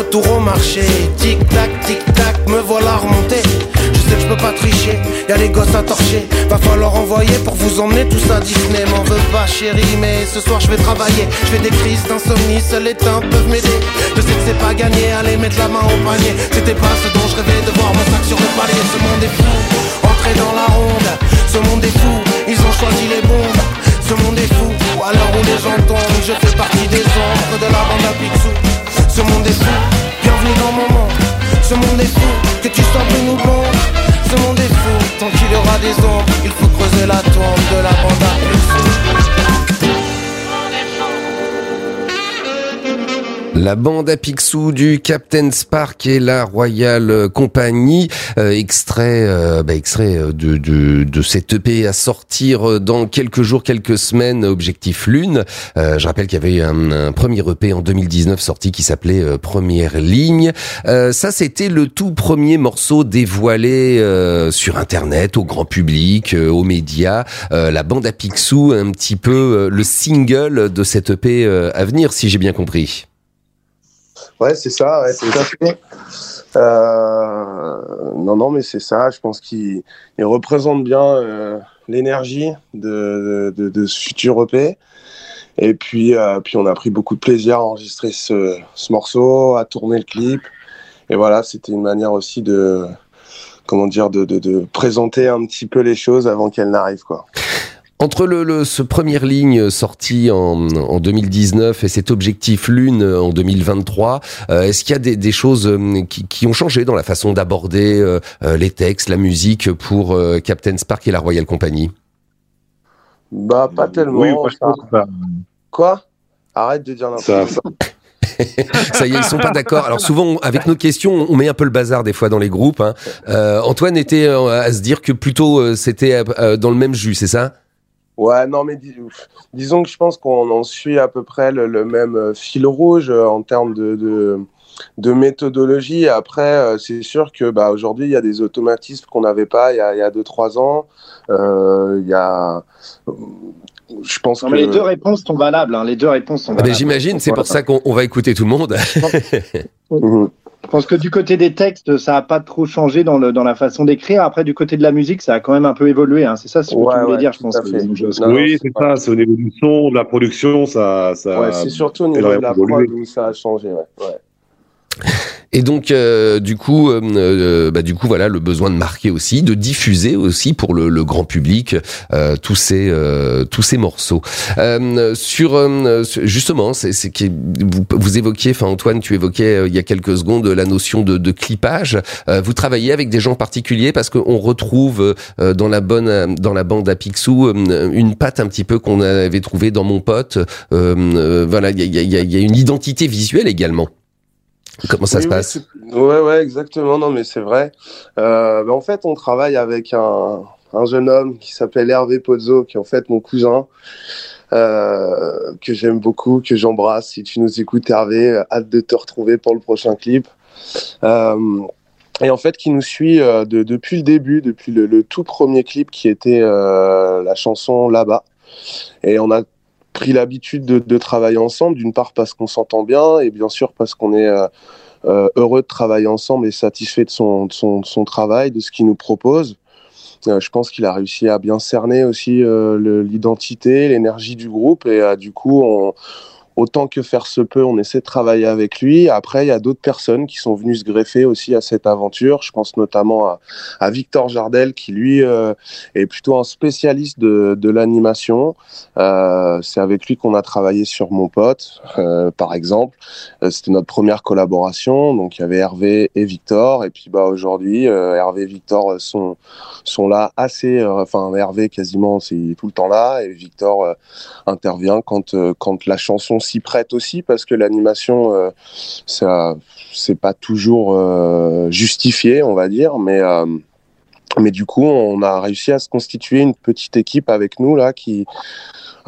retour au marché. Tic tac, tic tac, me voilà remonté. Je sais que je peux pas tricher, y'a les gosses à torcher. Va falloir envoyer pour vous emmener tous à Disney. M'en veux pas chérie, mais ce soir je vais travailler. Je fais des crises d'insomnie, seuls les teintes peuvent m'aider. Je sais que c'est pas gagné, allez mettre la main au panier. C'était pas ce dont je rêvais de voir mon sac sur le palier. Ce monde est fou, entrez dans la ronde. Ce monde est fou, ils ont choisi les bombes. Ce monde est fou, à l'heure où les gens tombent. Je fais partie des ombres de la bande à Picsou. Ce monde est fou, bienvenue dans mon monde. Ce monde est fou, que tu sois plus nous blonde. Ce monde est fou, tant qu'il y aura des ombres, il faut creuser la tombe de la bande à Picsou. La bande à Picsou du Captain Spark et la Royal Company, euh, extrait, euh, bah, extrait de, de, de cette E P à sortir dans quelques jours, quelques semaines, Objectif Lune. Euh, je rappelle qu'il y avait un, un premier E P en deux mille dix-neuf sorti qui s'appelait euh, Première Ligne. Euh, ça, c'était le tout premier morceau dévoilé euh, sur Internet, au grand public, euh, aux médias. Euh, la bande à Picsou, un petit peu euh, le single de cette E P euh, à venir, si j'ai bien compris. Ouais, c'est ça, ouais, tout à fait. Euh, non, non, mais c'est ça. Je pense qu'il il représente bien euh, l'énergie de, de, de, de ce futur E P. Et puis, euh, puis, on a pris beaucoup de plaisir à enregistrer ce, ce morceau, à tourner le clip. Et voilà, c'était une manière aussi de, comment dire, de, de, de présenter un petit peu les choses avant qu'elles n'arrivent, quoi. Entre le, le ce première ligne sorti en, en deux mille dix-neuf et cet Objectif Lune en deux mille vingt-trois, euh, est-ce qu'il y a des, des choses qui, qui ont changé dans la façon d'aborder euh, les textes, la musique pour euh, Captain Spark et la Royal Company ? Bah, pas tellement. Oui, moi, je pense pas. Quoi ? Arrête de dire n'importe quoi. Ça y est, ils sont pas d'accord. Alors souvent, avec nos questions, on met un peu le bazar des fois dans les groupes. Hein. Euh, Antoine était à se dire que plutôt euh, c'était euh, dans le même jus, c'est ça ? Ouais, non, mais dis, disons que je pense qu'on en suit à peu près le, le même fil rouge en termes de, de, de méthodologie. Après, euh, c'est sûr que bah, aujourd'hui, il y a des automatismes qu'on n'avait pas il y a, il y a deux trois ans. Euh, il y a... Je pense non, que... mais les deux réponses sont valables. Hein. Les deux réponses sont valables. Ah ben, j'imagine, c'est pour ça qu'on on va écouter tout le monde. Je pense que du côté des textes, ça n'a pas trop changé dans, le, dans la façon d'écrire. Après, du côté de la musique, ça a quand même un peu évolué. Hein. C'est ça ce que ouais, tu voulais ouais, dire, je pense. Que non, oui, c'est ça. C'est au niveau du son, de la production, ça. ça ouais, c'est surtout au niveau de la prod où ça a changé. Ouais. Ouais. Et donc, euh, du coup, euh, bah, du coup, voilà, le besoin de marquer aussi, de diffuser aussi pour le, le grand public euh, tous ces euh, tous ces morceaux. Euh, sur euh, justement, c'est, c'est que vous, vous évoquiez, enfin Antoine, tu évoquais euh, il y a quelques secondes la notion de, de clippage. Euh, vous travaillez avec des gens particuliers parce qu'on retrouve euh, dans la bonne dans la bande à Picsou euh, une patte un petit peu qu'on avait trouvée dans Mon Pote. Euh, euh, voilà, il y a, y, a, y a une identité visuelle également. Comment ça oui, se passe ? oui, ouais, ouais, exactement. Non, mais c'est vrai. Euh, bah, en fait, on travaille avec un, un jeune homme qui s'appelle Hervé Pozzo, qui est en fait mon cousin, euh, que j'aime beaucoup, que j'embrasse. Si tu nous écoutes, Hervé, hâte de te retrouver pour le prochain clip. Euh, et en fait, qui nous suit euh, de, depuis le début, depuis le, le tout premier clip qui était euh, la chanson Là-bas. Et on a pris l'habitude de, de travailler ensemble, d'une part parce qu'on s'entend bien et bien sûr parce qu'on est euh, euh, heureux de travailler ensemble et satisfait de son, de son, de son travail, de ce qu'il nous propose. Euh, je pense qu'il a réussi à bien cerner aussi euh, le, l'identité, l'énergie du groupe et euh, du coup, on, autant que faire se peut, on essaie de travailler avec lui. Après, il y a d'autres personnes qui sont venues se greffer aussi à cette aventure. Je pense notamment à, à Victor Jardel, qui lui euh, est plutôt un spécialiste de, de l'animation. Euh, c'est avec lui qu'on a travaillé sur Mon Pote, euh, par exemple. Euh, c'était notre première collaboration. Donc, il y avait Hervé et Victor. Et puis, bah, aujourd'hui, euh, Hervé et Victor sont, sont là assez... Euh, enfin, Hervé, quasiment, c'est tout le temps là. Et Victor euh, intervient quand, euh, quand la chanson s'y prête aussi, parce que l'animation, euh, ça, c'est pas toujours euh, justifié, on va dire, mais euh, mais du coup, on a réussi à se constituer une petite équipe avec nous là, qui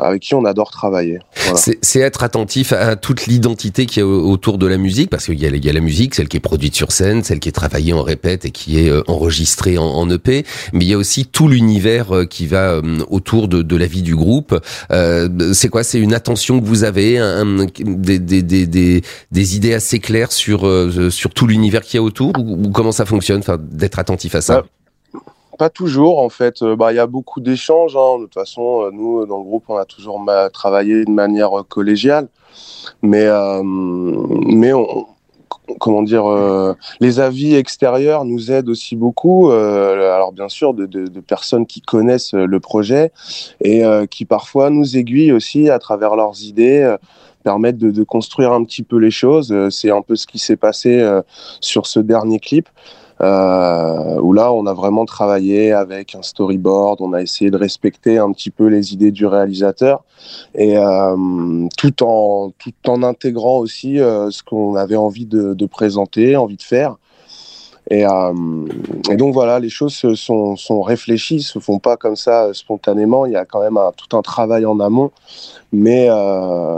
avec qui on adore travailler. Voilà. C'est, c'est être attentif à toute l'identité qui est autour de la musique, parce qu'il y a, il y a la musique, celle qui est produite sur scène, celle qui est travaillée en répète et qui est enregistrée en, en E P, mais il y a aussi tout l'univers qui va autour de, de la vie du groupe. Euh, c'est quoi? C'est une attention que vous avez, un, des, des, des, des, des idées assez claires sur, sur tout l'univers qu'il y a autour, ou, ou comment ça fonctionne, enfin, d'être attentif à ça? Ouais. Pas toujours, en fait. Bah, il y a beaucoup d'échanges. Hein. De toute façon, nous, dans le groupe, on a toujours ma- travaillé de manière collégiale. Mais, euh, mais on, comment dire, euh, les avis extérieurs nous aident aussi beaucoup. Euh, alors, bien sûr, de, de, de personnes qui connaissent le projet et euh, qui parfois nous aiguillent aussi à travers leurs idées, euh, permettent de, de construire un petit peu les choses. C'est un peu ce qui s'est passé euh, sur ce dernier clip. Euh, où là on a vraiment travaillé avec un storyboard, on a essayé de respecter un petit peu les idées du réalisateur et euh, tout en tout en intégrant aussi euh, ce qu'on avait envie de, de présenter, envie de faire. Et, euh, et donc voilà, les choses se sont, sont réfléchies, se font pas comme ça euh, spontanément. Il y a quand même un, tout un travail en amont, mais euh,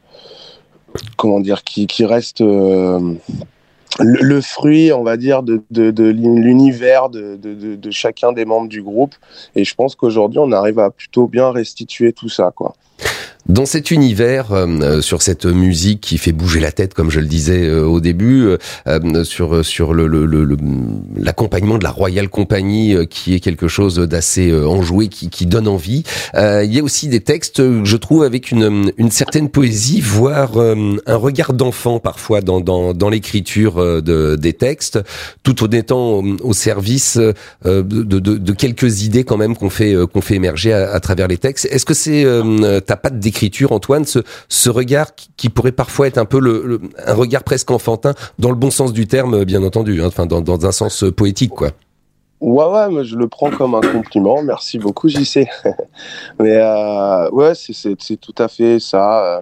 comment dire, qui, qui reste euh, le, le fruit, on va dire, de, de, de l'univers de, de, de, de chacun des membres du groupe. Et je pense qu'aujourd'hui, on arrive à plutôt bien restituer tout ça, quoi. Dans cet univers, euh, sur cette musique qui fait bouger la tête, comme je le disais euh, au début, euh, sur sur le, le, le, le l'accompagnement de la Royal Company, euh, qui est quelque chose d'assez euh, enjoué, qui, qui donne envie. Euh, il y a aussi des textes, je trouve, avec une une certaine poésie, voire euh, un regard d'enfant parfois dans dans dans l'écriture de des textes, tout en étant au, au service euh, de, de de quelques idées quand même qu'on fait qu'on fait émerger à, à travers les textes. Est-ce que c'est euh, t'as pas de d'écriture, Antoine, ce, ce regard qui, qui pourrait parfois être un peu le, le, un regard presque enfantin, dans le bon sens du terme, bien entendu, hein, enfin dans, dans un sens poétique, quoi. Ouais, ouais, mais je le prends comme un compliment. Merci beaucoup, J C. mais euh, ouais, c'est, c'est, c'est tout à fait ça.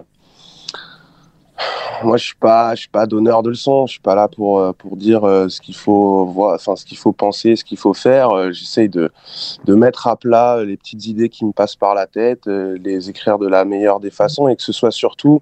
Moi, je suis pas, je suis pas donneur de leçons. Je suis pas là pour pour dire ce qu'il faut voir, enfin ce qu'il faut penser, ce qu'il faut faire. J'essaye de de mettre à plat les petites idées qui me passent par la tête, les écrire de la meilleure des façons et que ce soit surtout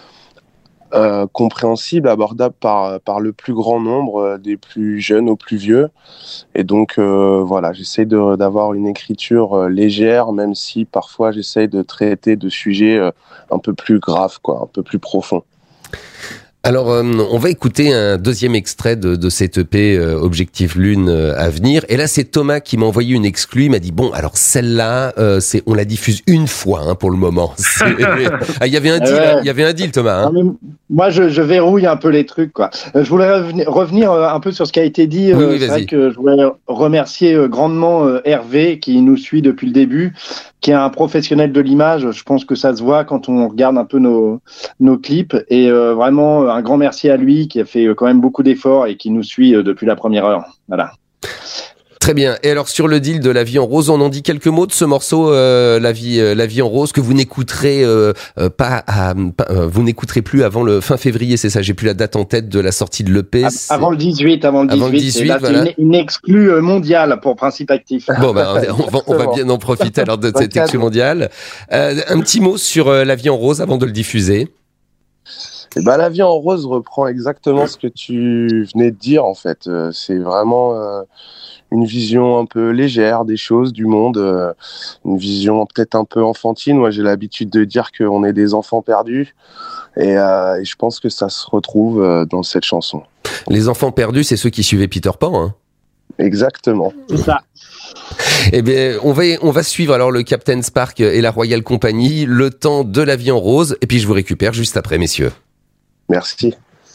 euh, compréhensible, abordable par par le plus grand nombre, des plus jeunes aux plus vieux. Et donc euh, voilà, j'essaye de d'avoir une écriture légère, même si parfois j'essaye de traiter de sujets un peu plus graves, quoi, un peu plus profonds. Alors, euh, on va écouter un deuxième extrait de, de cette E P euh, Objectif Lune euh, à venir. Et là, c'est Thomas qui m'a envoyé une exclue. Il m'a dit bon, alors celle-là, euh, c'est on la diffuse une fois hein, pour le moment. Ah, il y avait un deal, il ouais. y avait un deal, Thomas. Hein. Non, moi, je, je verrouille un peu les trucs, quoi. Je voulais revenir, revenir un peu sur ce qui a été dit. Oui, oui, c'est vas-y. vrai que je voulais remercier grandement Hervé qui nous suit depuis le début, qui est un professionnel de l'image. Je pense que ça se voit quand on regarde un peu nos nos clips et euh, vraiment. Un grand merci à lui qui a fait quand même beaucoup d'efforts et qui nous suit depuis la première heure. Voilà. Très bien. Et alors sur le deal de La Vie en Rose, on en dit quelques mots de ce morceau, euh, La Vie, euh, La Vie en Rose, que vous n'écouterez euh, euh, pas, à, pas euh, vous n'écouterez plus avant le fin février, c'est ça. J'ai plus la date en tête de la sortie de l'E P. C'est... Avant le dix-huit, avant le dix-huit. Avant le dix-huit, là, voilà. C'est une, une exclue mondiale pour Principe Actif. Bon, ben, bah, on, va, on va bien en profiter alors de cette exclue mondiale. Euh, un petit mot sur euh, La Vie en Rose avant de le diffuser. Et ben, La Vie en Rose reprend exactement ce que tu venais de dire, en fait. Euh, c'est vraiment euh, une vision un peu légère des choses, du monde, euh, une vision peut-être un peu enfantine. Moi, j'ai l'habitude de dire qu'on est des enfants perdus, et, euh, et je pense que ça se retrouve euh, dans cette chanson. Les enfants perdus, c'est ceux qui suivaient Peter Pan, hein. Exactement. C'est ça. Eh bien, on va, on va suivre alors le Captain Spark et la Royal Company, le temps de La Vie en Rose, et puis je vous récupère juste après, messieurs. Merci.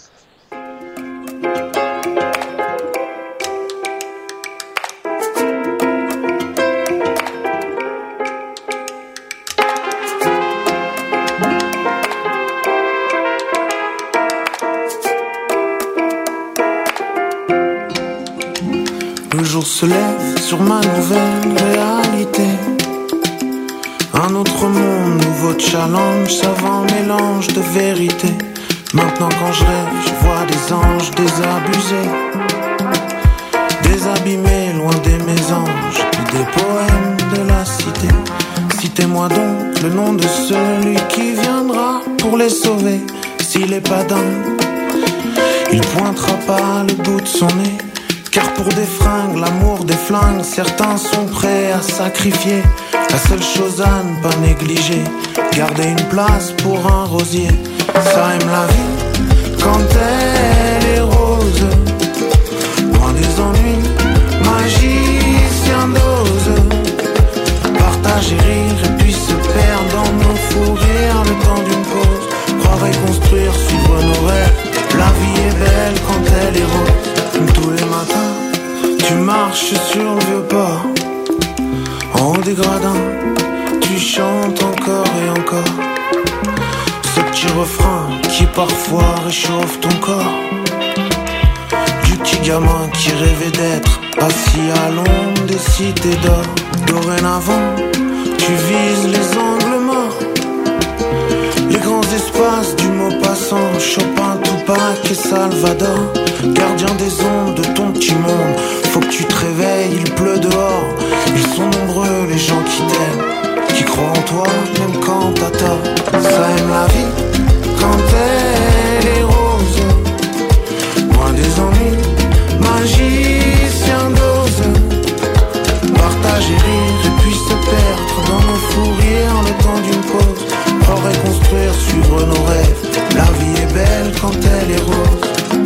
Le jour se lève sur ma nouvelle réalité. Un autre monde, nouveau challenge, savant mélange de vérité. Maintenant quand je rêve, je vois des anges désabusés, désabîmés, loin des mésanges, puis des poèmes de la cité. Si Citez-moi donc le nom de celui qui viendra pour les sauver. S'il est pas dingue, il pointera pas le bout de son nez. Car pour des fringues, l'amour des flingues, certains sont prêts à sacrifier. La seule chose à ne pas négliger, garder une place pour un rosier. Ça aime la vie quand elle est rose, loin des ennuis, magicien dose. Partager, rire et puis se perdre dans nos fous rires le temps d'une pause. Croire et construire, suivre nos rêves. La vie est belle quand elle est rose. Tous les matins, tu marches sur le vieux port. En haut des gradins, tu chantes encore et encore ce petit refrain qui parfois réchauffe ton corps. Du petit gamin qui rêvait d'être assis à l'ombre des cités d'or. Dorénavant, tu vises les angles morts, les grands espaces du mot passant. Chopin, Tupac et Salvador. Gardien des ondes de ton petit monde, faut que tu te réveilles, il pleut dehors. Ils sont nombreux les gens qui t'aiment, qui croient en toi même quand t'as tort. Ça aime la vie quand elle est rose, loin des ennuis, magicien dose. Partager, rire et puis se perdre dans nos fous rires le temps d'une pause. Croire et construire, suivre nos rêves. La vie est belle quand elle est rose.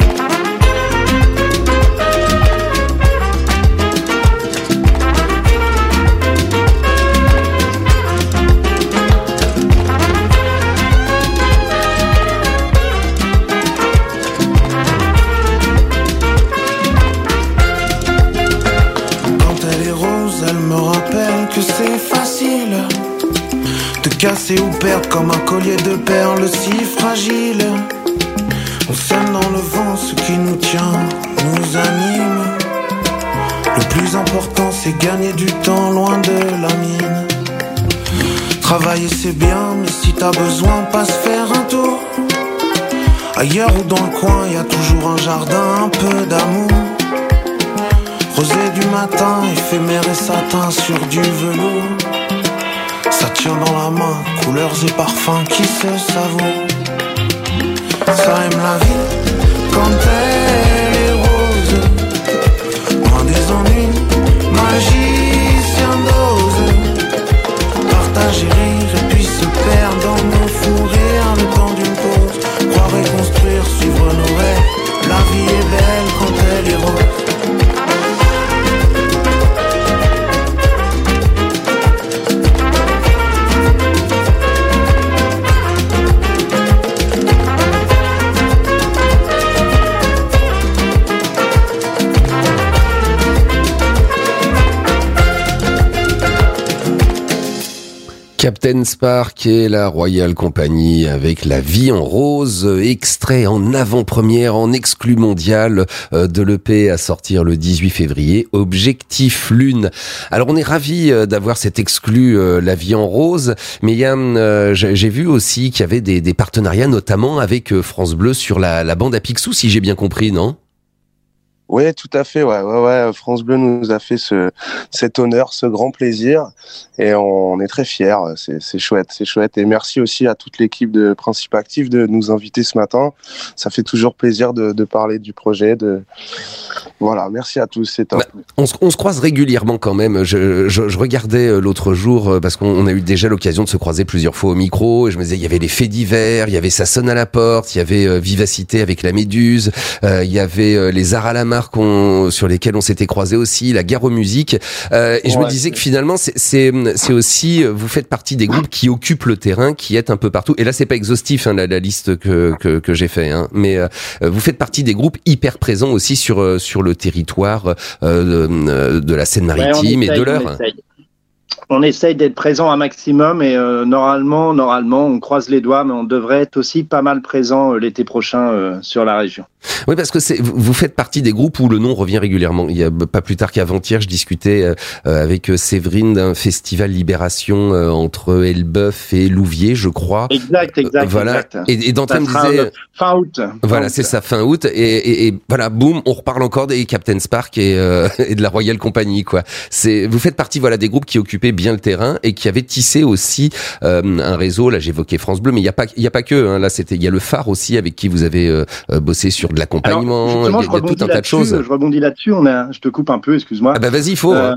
Que c'est facile de casser ou perdre comme un collier de perles si fragile. On sème dans le vent ce qui nous tient, nous anime. Le plus important c'est gagner du temps loin de la mine. Travailler c'est bien, mais si t'as besoin, passe faire un tour. Ailleurs ou dans le coin, y a toujours un jardin, un peu d'amour. Rosé du matin, éphémère et satin sur du velours. Ça tient dans la main, couleurs et parfums qui se savourent. Ça aime la vie quand elle est rose, loin des ennuis, magicien dose. Partager, rire et puis se perdre dans nos fous rires le temps d'une pause. Croire et construire, suivre nos rêves. La vie est belle quand elle est rose. Captain Spark et la Royal Company avec La Vie en Rose, extrait en avant-première, en exclu mondial de l'E P à sortir le dix-huit février, Objectif Lune. Alors on est ravis d'avoir cet exclu La Vie en Rose, mais il y a, j'ai vu aussi qu'il y avait des, des partenariats, notamment avec France Bleu sur la, la bande à Picsou, si j'ai bien compris, non ? Oui, tout à fait. Ouais, ouais, ouais. France Bleu nous a fait ce, cet honneur, ce grand plaisir, et on est très fiers. C'est, c'est chouette, c'est chouette. Et merci aussi à toute l'équipe de Principe Actif de nous inviter ce matin. Ça fait toujours plaisir de, de parler du projet. De voilà, merci à tous. C'est top. Bah, on, se, on se croise régulièrement quand même. Je, je, je regardais l'autre jour parce qu'on a eu déjà l'occasion de se croiser plusieurs fois au micro. Et je me disais, il y avait les faits divers, il y avait Ça sonne à la porte, il y avait euh, Vivacité avec la Méduse, euh, il y avait euh, les Arts à la Marque on, sur lesquels on s'était croisés aussi, la Gare aux musiques. Euh, et je ouais, me disais que finalement, c'est, c'est, c'est aussi, vous faites partie des groupes qui occupent le terrain, qui êtes un peu partout. Et là, c'est pas exhaustif, hein, la, la liste que, que, que j'ai fait, hein, mais euh, vous faites partie des groupes hyper présents aussi sur, sur le territoire euh, de, de la Seine-Maritime ouais, et de l'Eure. On essaye. On essaye d'être présent un maximum et euh, normalement, normalement, on croise les doigts, mais on devrait être aussi pas mal présent euh, l'été prochain euh, sur la région. Oui, parce que c'est, vous faites partie des groupes où le nom revient régulièrement. Il y a pas plus tard qu'avant-hier, je discutais euh, avec Séverine d'un festival Libération euh, entre Elbeuf et Louviers, je crois. Exact, exact. Euh, voilà. Exact. Et, et Dantin me disait fin août. Voilà, fin c'est août. ça, fin août. Et, et, et voilà, boum, on reparle encore des Captain Spark et, euh, et de la Royal Company, quoi. C'est, vous faites partie, voilà, des groupes qui occupaient bien le terrain et qui avaient tissé aussi euh, un réseau. Là, j'évoquais France Bleu, mais il y a pas, il y a pas que. Hein, là, c'était, il y a le Phare aussi avec qui vous avez euh, bossé sur de l'accompagnement, il y a, il y a tout un tas de choses. Je rebondis là-dessus, on a, je te coupe un peu, excuse-moi. Ah bah vas-y, il faut. Euh, hein.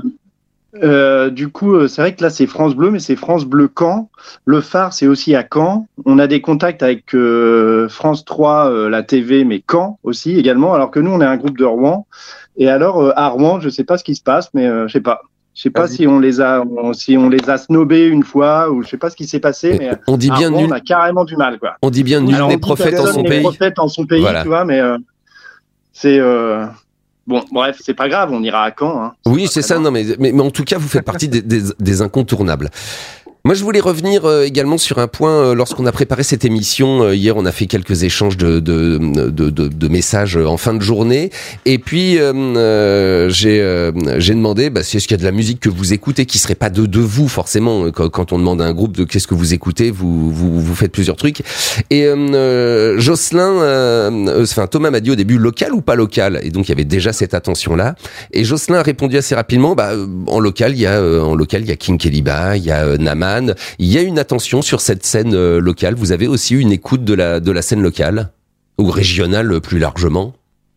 euh, du coup, c'est vrai que là, c'est France Bleu, mais c'est France Bleu Caen. Le Phare, c'est aussi à Caen. On a des contacts avec euh, France trois, euh, la T V, mais Caen aussi également, alors que nous, on est un groupe de Rouen. Et alors, euh, à Rouen, je sais pas ce qui se passe, mais euh, je sais pas. Je sais pas Vas-y. si on les a, on, si on les a snobés une fois, ou je sais pas ce qui s'est passé, mais on dit bien Rouen, nul. on a carrément du mal, quoi. On dit bien nul Alors, n'est on dit prophète en personne son n'est pays. prophète en son pays, Voilà. tu vois, mais euh, c'est euh, bon, bref, c'est pas grave, on ira à Caen. Hein. Oui, c'est ça. Non, mais, mais mais en tout cas, vous faites partie des, des, des incontournables. Moi, je voulais revenir euh, également sur un point. Euh, lorsqu'on a préparé cette émission, euh, hier, on a fait quelques échanges de, de, de, de, de messages en fin de journée. Et puis, euh, euh, j'ai, euh, j'ai demandé bah, si est-ce qu'il y a de la musique que vous écoutez qui serait pas de, de vous, forcément. Quand, quand on demande à un groupe de qu'est-ce que vous écoutez, vous, vous, vous faites plusieurs trucs. Et euh, Jocelyn, euh, enfin Thomas m'a dit au début local ou pas local. Et donc, il y avait déjà cette attention-là. Et Jocelyn a répondu assez rapidement bah, en local, il y a, euh, en local, il y a King Keliba, il y a euh, Naman. Il y a une attention sur cette scène euh, locale. Vous avez aussi une écoute de la de la scène locale ou régionale euh, plus largement.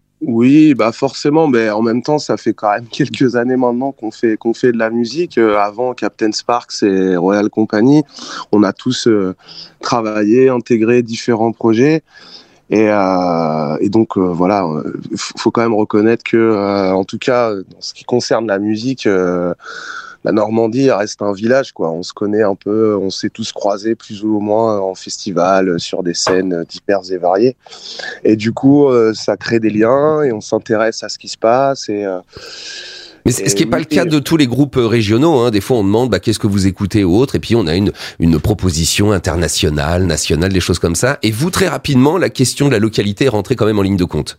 Oui, bah forcément, mais en même temps, ça fait quand même quelques années maintenant qu'on fait qu'on fait de la musique. Euh, avant Captain Sparks et Royal Company, on a tous euh, travaillé, intégré différents projets. Et, euh, et donc euh, voilà, il faut quand même reconnaître que, euh, en tout cas, dans ce qui concerne la musique, euh, la Normandie reste un village, quoi. On se connaît un peu, on s'est tous croisés plus ou moins en festival, sur des scènes diverses et variées. Et du coup, euh, ça crée des liens et on s'intéresse à ce qui se passe. Et, euh, Mais ce qui n'est pas le cas de tous les groupes régionaux. Hein. Des fois, on demande bah, qu'est-ce que vous écoutez ou autre, et puis on a une une proposition internationale, nationale, des choses comme ça. Et vous, très rapidement, la question de la localité est rentrée quand même en ligne de compte.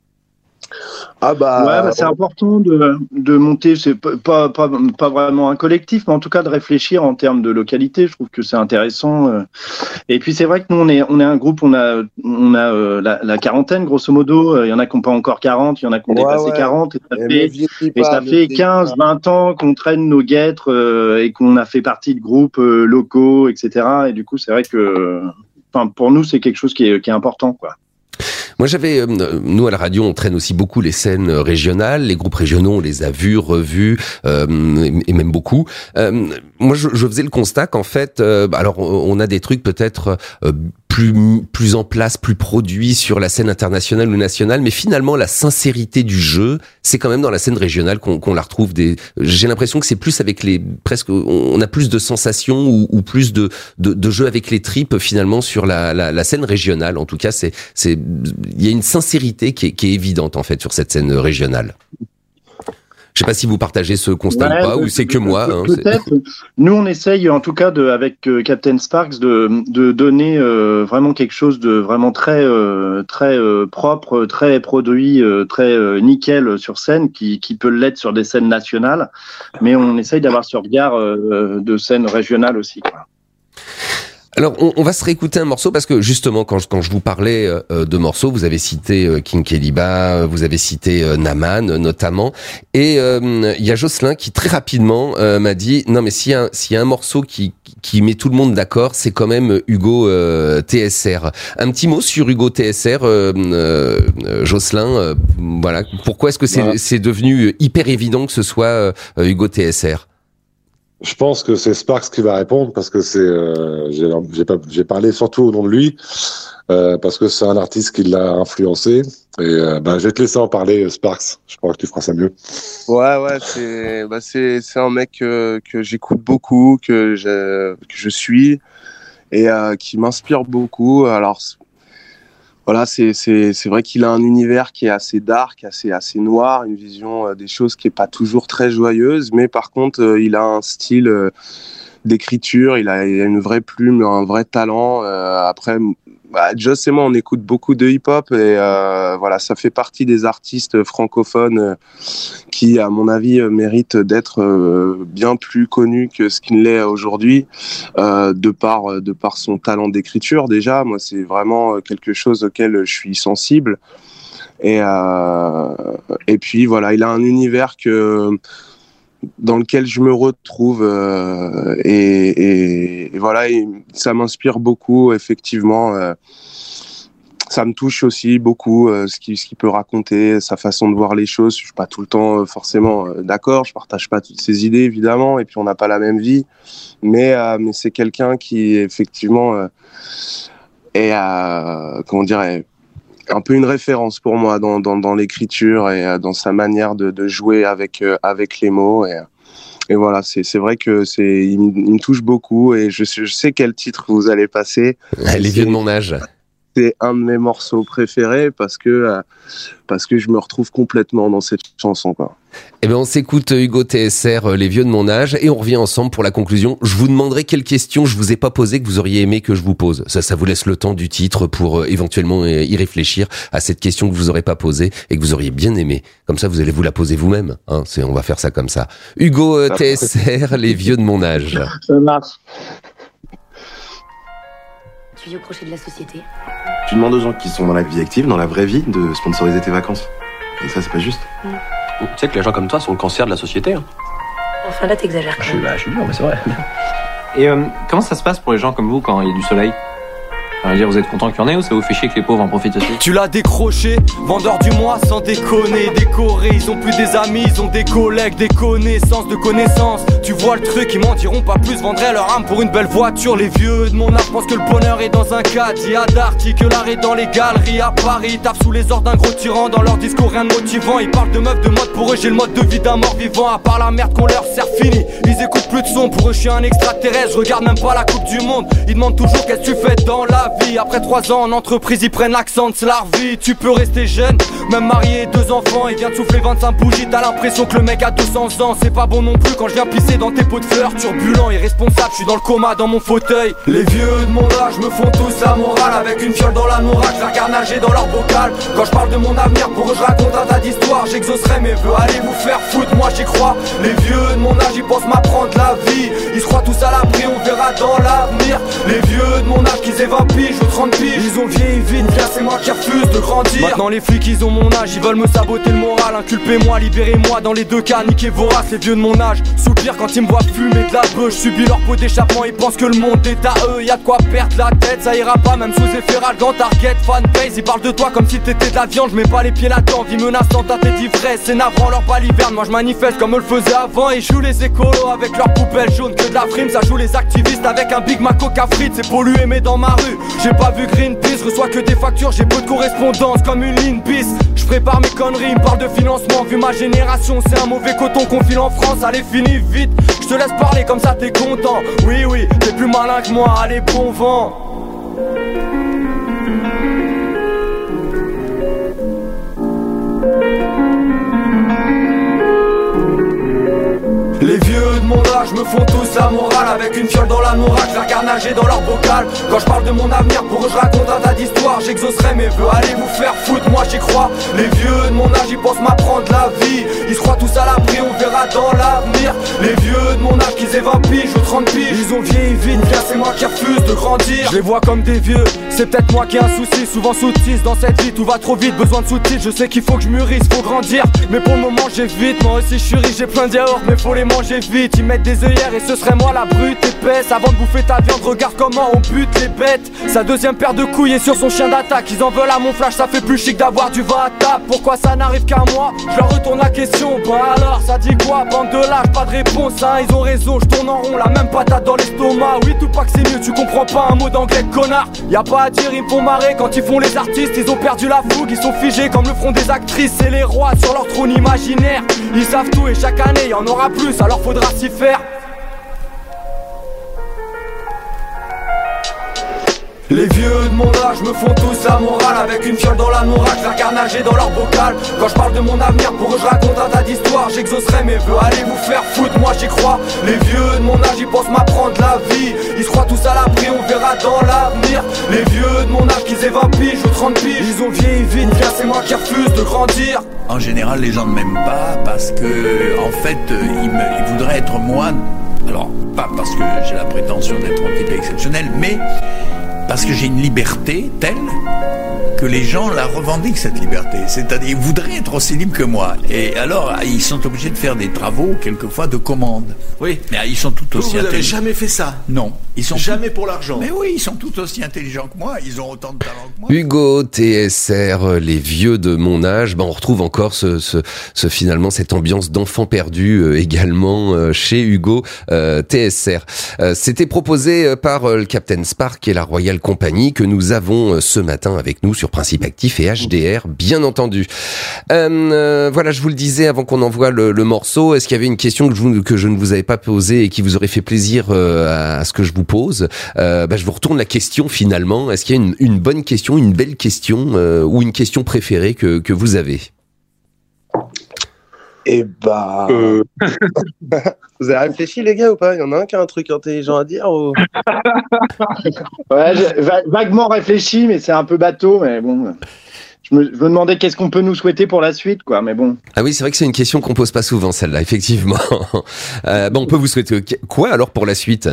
Ah bah, ouais, bah c'est important de, de monter, c'est pas, pas, pas vraiment un collectif, mais en tout cas de réfléchir en termes de localité. Je trouve que c'est intéressant. Et puis c'est vrai que nous, on est, on est un groupe, on a, on a euh, la, la quarantaine, grosso modo. Il y en a qui n'ont pas encore quarante, il y en a qui ont Ouais, dépassé ouais. quarante. Et ça Et fait, me vieillis et pas, ça me fait vieillis quinze, pas. vingt ans qu'on traîne nos guêtres euh, et qu'on a fait partie de groupes euh, locaux, et cetera. Et du coup, c'est vrai que, enfin, pour nous, c'est quelque chose qui est, qui est important, quoi. Moi, j'avais, euh, nous à la radio, on traîne aussi beaucoup les scènes régionales, les groupes régionaux, on les a vus, revus, euh, et même beaucoup. Euh, moi, je, je faisais le constat qu'en fait, euh, alors on a des trucs peut-être euh, plus plus en place, plus produits sur la scène internationale ou nationale, mais finalement la sincérité du jeu, c'est quand même dans la scène régionale qu'on, qu'on la retrouve. Des, j'ai l'impression que c'est plus avec les presque, on a plus de sensations ou, ou plus de, de de jeux avec les tripes finalement sur la, la la scène régionale. En tout cas, c'est c'est il y a une sincérité qui est, qui est évidente en fait sur cette scène régionale. Je sais pas si vous partagez ce constat Ouais, ou pas, peut- ou c'est que moi. Hein, c'est... Peut-être. Nous, on essaye, en tout cas, de, avec euh, Captain Sparks, de, de donner euh, vraiment quelque chose de vraiment très, euh, très euh, propre, très produit, euh, très euh, nickel sur scène, qui, qui peut l'être sur des scènes nationales. Mais on essaye d'avoir ce regard euh, de scène régionale aussi, quoi. Alors, on, on va se réécouter un morceau parce que justement, quand je, quand je vous parlais euh, de morceaux, vous avez cité euh, King Keliba, vous avez cité euh, Naman euh, notamment, et il euh, y a Jocelyn qui très rapidement euh, m'a dit non mais s'il y a s'il y a un morceau qui qui met tout le monde d'accord, c'est quand même Hugo euh, T S R. Un petit mot sur Hugo T S R, euh, euh, Jocelyn. Euh, voilà, pourquoi est-ce que c'est Ouais. c'est devenu hyper évident que ce soit euh, Hugo T S R? Je pense que c'est Sparks qui va répondre parce que c'est euh, j'ai, j'ai, pas, j'ai parlé surtout au nom de lui euh, parce que c'est un artiste qui l'a influencé et euh, ben, je vais te laisser en parler Sparks, je crois que tu feras ça mieux. Ouais, ouais, c'est, bah, c'est, c'est un mec que, que j'écoute beaucoup, que je, que je suis et euh, qui m'inspire beaucoup. Alors voilà, c'est, c'est, c'est vrai qu'il a un univers qui est assez dark, assez, assez noir, une vision euh, des choses qui est pas toujours très joyeuse, mais par contre, euh, il a un style euh, d'écriture, il a, il a une vraie plume, un vrai talent. Euh, après, bah, Joss et moi, on écoute beaucoup de hip-hop et euh, voilà, ça fait partie des artistes francophones euh, qui, à mon avis, euh, méritent d'être euh, bien plus connus que ce qu'il l'est aujourd'hui, euh, de par de par son talent d'écriture. Déjà, moi, c'est vraiment quelque chose auquel je suis sensible. Et euh, et puis voilà, il a un univers que dans lequel je me retrouve euh, et, et, et voilà, et ça m'inspire beaucoup effectivement. Euh, ça me touche aussi beaucoup euh, ce qu'il ce qu'il peut raconter, sa façon de voir les choses. Je suis pas tout le temps euh, forcément euh, d'accord, je partage pas toutes ses idées évidemment, et puis on n'a pas la même vie, mais euh, mais c'est quelqu'un qui effectivement euh, est euh, comment dire est un peu une référence pour moi dans dans, dans l'écriture et euh, dans sa manière de, de jouer avec euh, avec les mots et et voilà, c'est c'est vrai que c'est il, me- il me touche beaucoup et je, sais- je sais quel titre vous allez passer. Les vieux de mon âge. C'est un de mes morceaux préférés parce que euh, parce que je me retrouve complètement dans cette chanson, quoi. Eh ben, on s'écoute Hugo T S R, Les vieux de mon âge, et on revient ensemble pour la conclusion. Je vous demanderai quelles questions je vous ai pas posées que vous auriez aimé que je vous pose. Ça, ça vous laisse le temps du titre pour euh, éventuellement euh, y réfléchir à cette question que vous aurez pas posée et que vous auriez bien aimé. Comme ça, vous allez vous la poser vous-même. Hein, c'est, on va faire ça comme ça. Hugo euh, T S R, Les vieux de mon âge. Ça marche. Tu vis au crochet de la société. Tu demandes aux gens qui sont dans la vie active, dans la vraie vie, de sponsoriser tes vacances. Et ça, c'est pas juste. Mm. Tu sais que les gens comme toi sont le cancer de la société. Hein. Enfin là, t'exagères quand Je, suis- même. bah, je suis dur, mais c'est vrai. Et euh, comment ça se passe pour les gens comme vous quand il y a du soleil? Enfin, je veux dire, vous êtes content qu'il y en ait ou ça vous fait chier que les pauvres en profitent aussi? Tu l'as décroché, vendeur du mois sans déconner, décoré. Ils ont plus des amis, ils ont des collègues, des connaissances de connaissances. Tu vois le truc, ils m'en diront pas plus, vendraient leur âme pour une belle voiture. Les vieux de mon âge pensent que le bonheur est dans un caddie à Darty, que l'art est dans les galeries à Paris. Ils tapent sous les ordres d'un gros tyran, dans leur discours rien de motivant. Ils parlent de meufs, de mode, pour eux j'ai le mode de vie d'un mort vivant. À part la merde qu'on leur sert fini, ils écoutent plus de son, pour eux je suis un extraterrestre. Je regarde même pas la coupe du monde, ils demandent toujours qu'est-ce que tu fais dans la vie. Après trois ans en entreprise, ils prennent l'accent de Slarvie. Tu peux rester jeune, même marié, deux enfants. Il vient de souffler vingt-cinq bougies, t'as l'impression que le mec a deux cents ans. C'est pas bon non plus quand je viens pisser dans tes pots de fleurs. Turbulent, irresponsable, je suis dans le coma dans mon fauteuil. Les vieux de mon âge me font tous la morale. Avec une fiole dans la nourriture, je la regarde nager dans leur bocal. Quand je parle de mon avenir, pour eux je raconte un tas d'histoires. J'exaucerai mes vœux, allez vous faire foutre, moi j'y crois. Les vieux de mon âge, ils pensent m'apprendre la vie. Ils se croient tous à l'abri, on verra dans l'avenir. Les vieux de mon âge, qu'ils aient vingt piges, je trente piges. Ils ont vieilli vite, bien c'est moi qui refuse de grandir. Maintenant les flics ils ont mon âge, ils veulent me saboter le moral. Inculpez-moi, libérez-moi, dans les deux cas, niquez vos races. Les vieux de mon âge soupirent quand ils me voient fumer de la beuh. Je subis leur pot d'échappement, ils pensent que le monde est à eux. Y'a de quoi perdre la tête, ça ira pas même sous effet ralgant. Target, fanbase, ils parlent de toi comme si t'étais de la viande. Je mets pas les pieds là-dedans, vie menaçante à tes d'ivresse. C'est navrant leur baliverne, moi je manifeste comme eux le faisaient avant. Et joue les écolos avec leurs poubelles jaunes, que de la frime. Ça joue les activistes avec un Big Mac Coca frites. C'est pollué mais dans ma rue, j'ai pas vu Greenpeace. Reçois que des factures, j'ai peu de correspondance comme une ligne bis. Je prépare mes conneries, ils me parlent de financement. Vu ma génération, c'est un mauvais coton qu'on file en France. Allez finis vite, je te laisse parler comme ça t'es content. Oui oui, t'es plus malin que moi, allez bon vent. Les vieux de mon âge me font tous la morale. Avec une fiole dans la nourriture, je la regarde nager dans leur bocal. Quand je parle de mon avenir, pour eux je raconte un tas d'histoires. J'exaucerai mes vœux, allez vous faire foutre, moi j'y crois. Les vieux de mon âge, ils pensent m'apprendre la vie. Ils se croient tous à l'abri, on verra dans l'avenir. Les vieux de mon âge, qu'ils aient vingt piges ou trente piges. Ils ont vieilli vite, bien c'est moi qui refuse de grandir. Je les vois comme des vieux, c'est peut-être moi qui ai un souci. Souvent soutise dans cette vie, tout va trop vite, besoin de sous-titres. Je sais qu'il faut que je mûrisse, faut grandir. Mais pour le moment j'évite, moi aussi je suis riche, j'ai plein de yaourts, mais faut les manger vite. Ils mettent des œillères et ce serait moi la brute épaisse. Avant de bouffer ta viande, regarde comment on bute les bêtes. Sa deuxième paire de couilles est sur son chien d'attaque. Ils en veulent à mon flash, ça fait plus chic d'avoir du vin à table. Pourquoi ça n'arrive qu'à moi? Je leur retourne la question. Bah alors, ça dit quoi? Bande de lâches, pas de réponse, hein. Ils ont raison, je tourne en rond, la même patate dans l'estomac. Oui, tout pas que c'est mieux, tu comprends pas un mot d'anglais, connard. Y'a pas à dire, ils me font marrer quand ils font les artistes. Ils ont perdu la fougue, ils sont figés comme le front des actrices. C'est les rois sur leur trône imaginaire. Ils savent tout et chaque année y'en aura plus, alors faudra s'y faire. Les vieux de mon âge me font tous la morale. Avec une fiole dans la nourriture, je les regarde nager dans leur bocal. Quand je parle de mon avenir, pour eux je raconte un tas d'histoires. J'exaucerai mes vœux, allez vous faire foutre, moi j'y crois. Les vieux de mon âge, ils pensent m'apprendre la vie. Ils se croient tous à l'abri, on verra dans l'avenir. Les vieux de mon âge, qu'ils aient vingt piges ou trente piges, ils ont vieilli vite, bien c'est moi qui refuse de grandir. En général, les gens ne m'aiment pas parce que, en fait, ils, me, ils voudraient être moi. Alors, pas parce que j'ai la prétention d'être un type exceptionnel, mais parce que j'ai une liberté telle que les gens la revendiquent, cette liberté. C'est-à-dire, ils voudraient être aussi libres que moi. Et alors, ils sont obligés de faire des travaux, quelquefois, de commande. Oui, mais ils sont tout aussi intelligents. Vous n'avez intelligents. jamais fait ça? Non. Ils sont jamais tout... pour l'argent. Mais oui, ils sont tout aussi intelligents que moi. Ils ont autant de talent que moi. Hugo, T S R, les vieux de mon âge. Ben, on retrouve encore ce, ce, ce finalement cette ambiance d'enfant perdu euh, également euh, chez Hugo euh, T S R. Euh, c'était proposé par euh, le Captain Spark et la Royal Company que nous avons euh, ce matin avec nous sur Principe Actif et H D R, bien entendu. Euh, euh, voilà, je vous le disais avant qu'on envoie le, le morceau. Est-ce qu'il y avait une question que je, vous, que je ne vous avais pas posée et qui vous aurait fait plaisir euh, à ce que je vous pose? euh, bah, Je vous retourne la question finalement. Est-ce qu'il y a une, une bonne question, une belle question euh, ou une question préférée que, que vous avez? Eh bah... Euh... Vous avez réfléchi les gars ou pas? Il y en a un qui a un truc intelligent à dire ou... Ouais, j'ai va- vaguement réfléchi, mais c'est un peu bateau, mais bon... Je me, je me demandais qu'est-ce qu'on peut nous souhaiter pour la suite, quoi, mais bon. Ah oui, c'est vrai que c'est une question qu'on pose pas souvent, celle-là, effectivement. euh, bon, on peut vous souhaiter quoi alors pour la suite?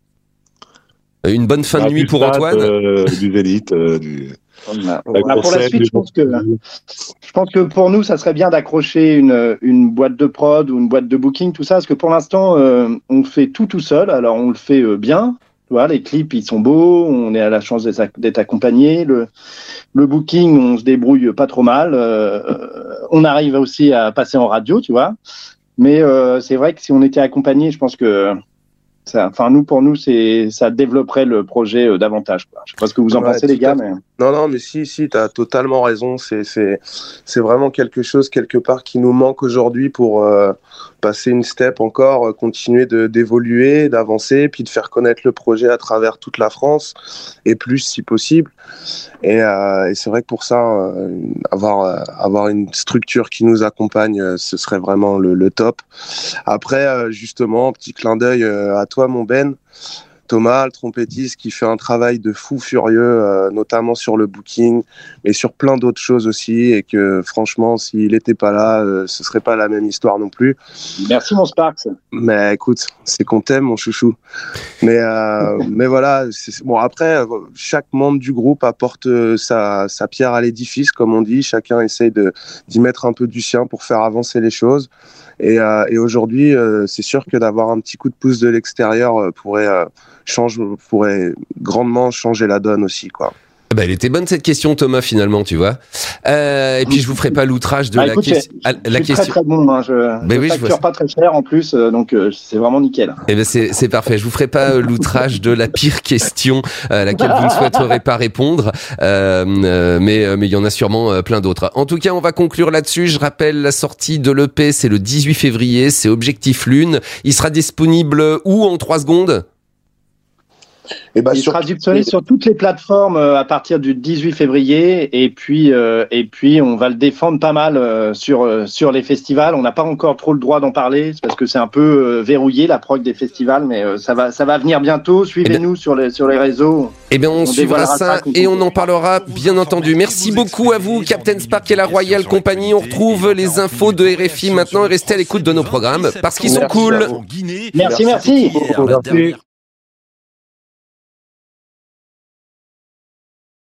Une bonne fin bah, de nuit pour stade, Antoine euh, Du Zénith, euh, du... Voilà. Voilà, pour la suite, je pense que je pense que pour nous, ça serait bien d'accrocher une une boîte de prod ou une boîte de booking, tout ça, parce que pour l'instant, euh, on fait tout tout seul. Alors on le fait euh, bien. Tu vois, les clips, ils sont beaux. On est à la chance d'être, d'être accompagné. Le le booking, on se débrouille pas trop mal. Euh, on arrive aussi à passer en radio, tu vois. Mais euh, c'est vrai que si on était accompagné, je pense que ça, enfin nous pour nous, c'est ça développerait le projet euh, davantage, quoi. Je sais pas ce que vous en Ouais, pensez, les tout gars, à fait. mais. Non, non, mais si, si, t'as totalement raison. C'est, c'est, c'est vraiment quelque chose, quelque part, qui nous manque aujourd'hui pour euh, passer une step encore, euh, continuer de, d'évoluer, d'avancer, puis de faire connaître le projet à travers toute la France, et plus si possible. Et, euh, et c'est vrai que pour ça, euh, avoir, euh, avoir une structure qui nous accompagne, euh, ce serait vraiment le, le top. Après, euh, justement, petit clin d'œil euh, à toi, mon Ben. Thomas, le trompettiste, qui fait un travail de fou furieux, euh, notamment sur le booking, mais sur plein d'autres choses aussi, et que franchement, s'il n'était pas là, euh, ce serait pas la même histoire non plus. Merci mon Sparks. Mais écoute, c'est qu'on t'aime, mon chouchou. Mais euh, mais voilà, c'est, bon après, chaque membre du groupe apporte euh, sa sa pierre à l'édifice, comme on dit. Chacun essaye de d'y mettre un peu du sien pour faire avancer les choses. Et, euh, et aujourd'hui, euh, c'est sûr que d'avoir un petit coup de pouce de l'extérieur euh, pourrait, euh, change, pourrait grandement changer la donne aussi, quoi. Bah, elle était bonne cette question, Thomas, finalement, tu vois. Euh, et puis je vous ferai pas l'outrage de Bah, la, écoute, que- c'est- ah, je la suis question. très très bon, hein. Je, Ben je oui, je facture vois ça. pas très cher en plus, euh, donc euh, c'est vraiment nickel. Eh ben c'est c'est parfait. Je vous ferai pas euh, l'outrage de la pire question euh, à laquelle vous ne souhaiterez pas répondre, euh, euh, mais euh, mais il y en a sûrement euh, plein d'autres. En tout cas, on va conclure là-dessus. Je rappelle la sortie de l'E P, c'est le dix-huit février, c'est Objectif Lune. Il sera disponible où en trois secondes? Et bah, Il sur sera disponible sur toutes les plateformes euh, à partir du dix-huit février, et puis euh, et puis on va le défendre pas mal euh, sur euh, sur les festivals. On n'a pas encore trop le droit d'en parler parce que c'est un peu euh, verrouillé la prog des festivals, mais euh, ça va ça va venir bientôt. Suivez-nous sur les sur les réseaux. Eh bien, on, On suivra dévoilera ça ça quand et on on en parlera, bien entendu. Merci beaucoup à vous, Captain Spark et la Royal Company. On retrouve les infos de R F I maintenant et restez à l'écoute de nos programmes parce qu'ils sont Merci cool. à vous. Merci, merci. Merci.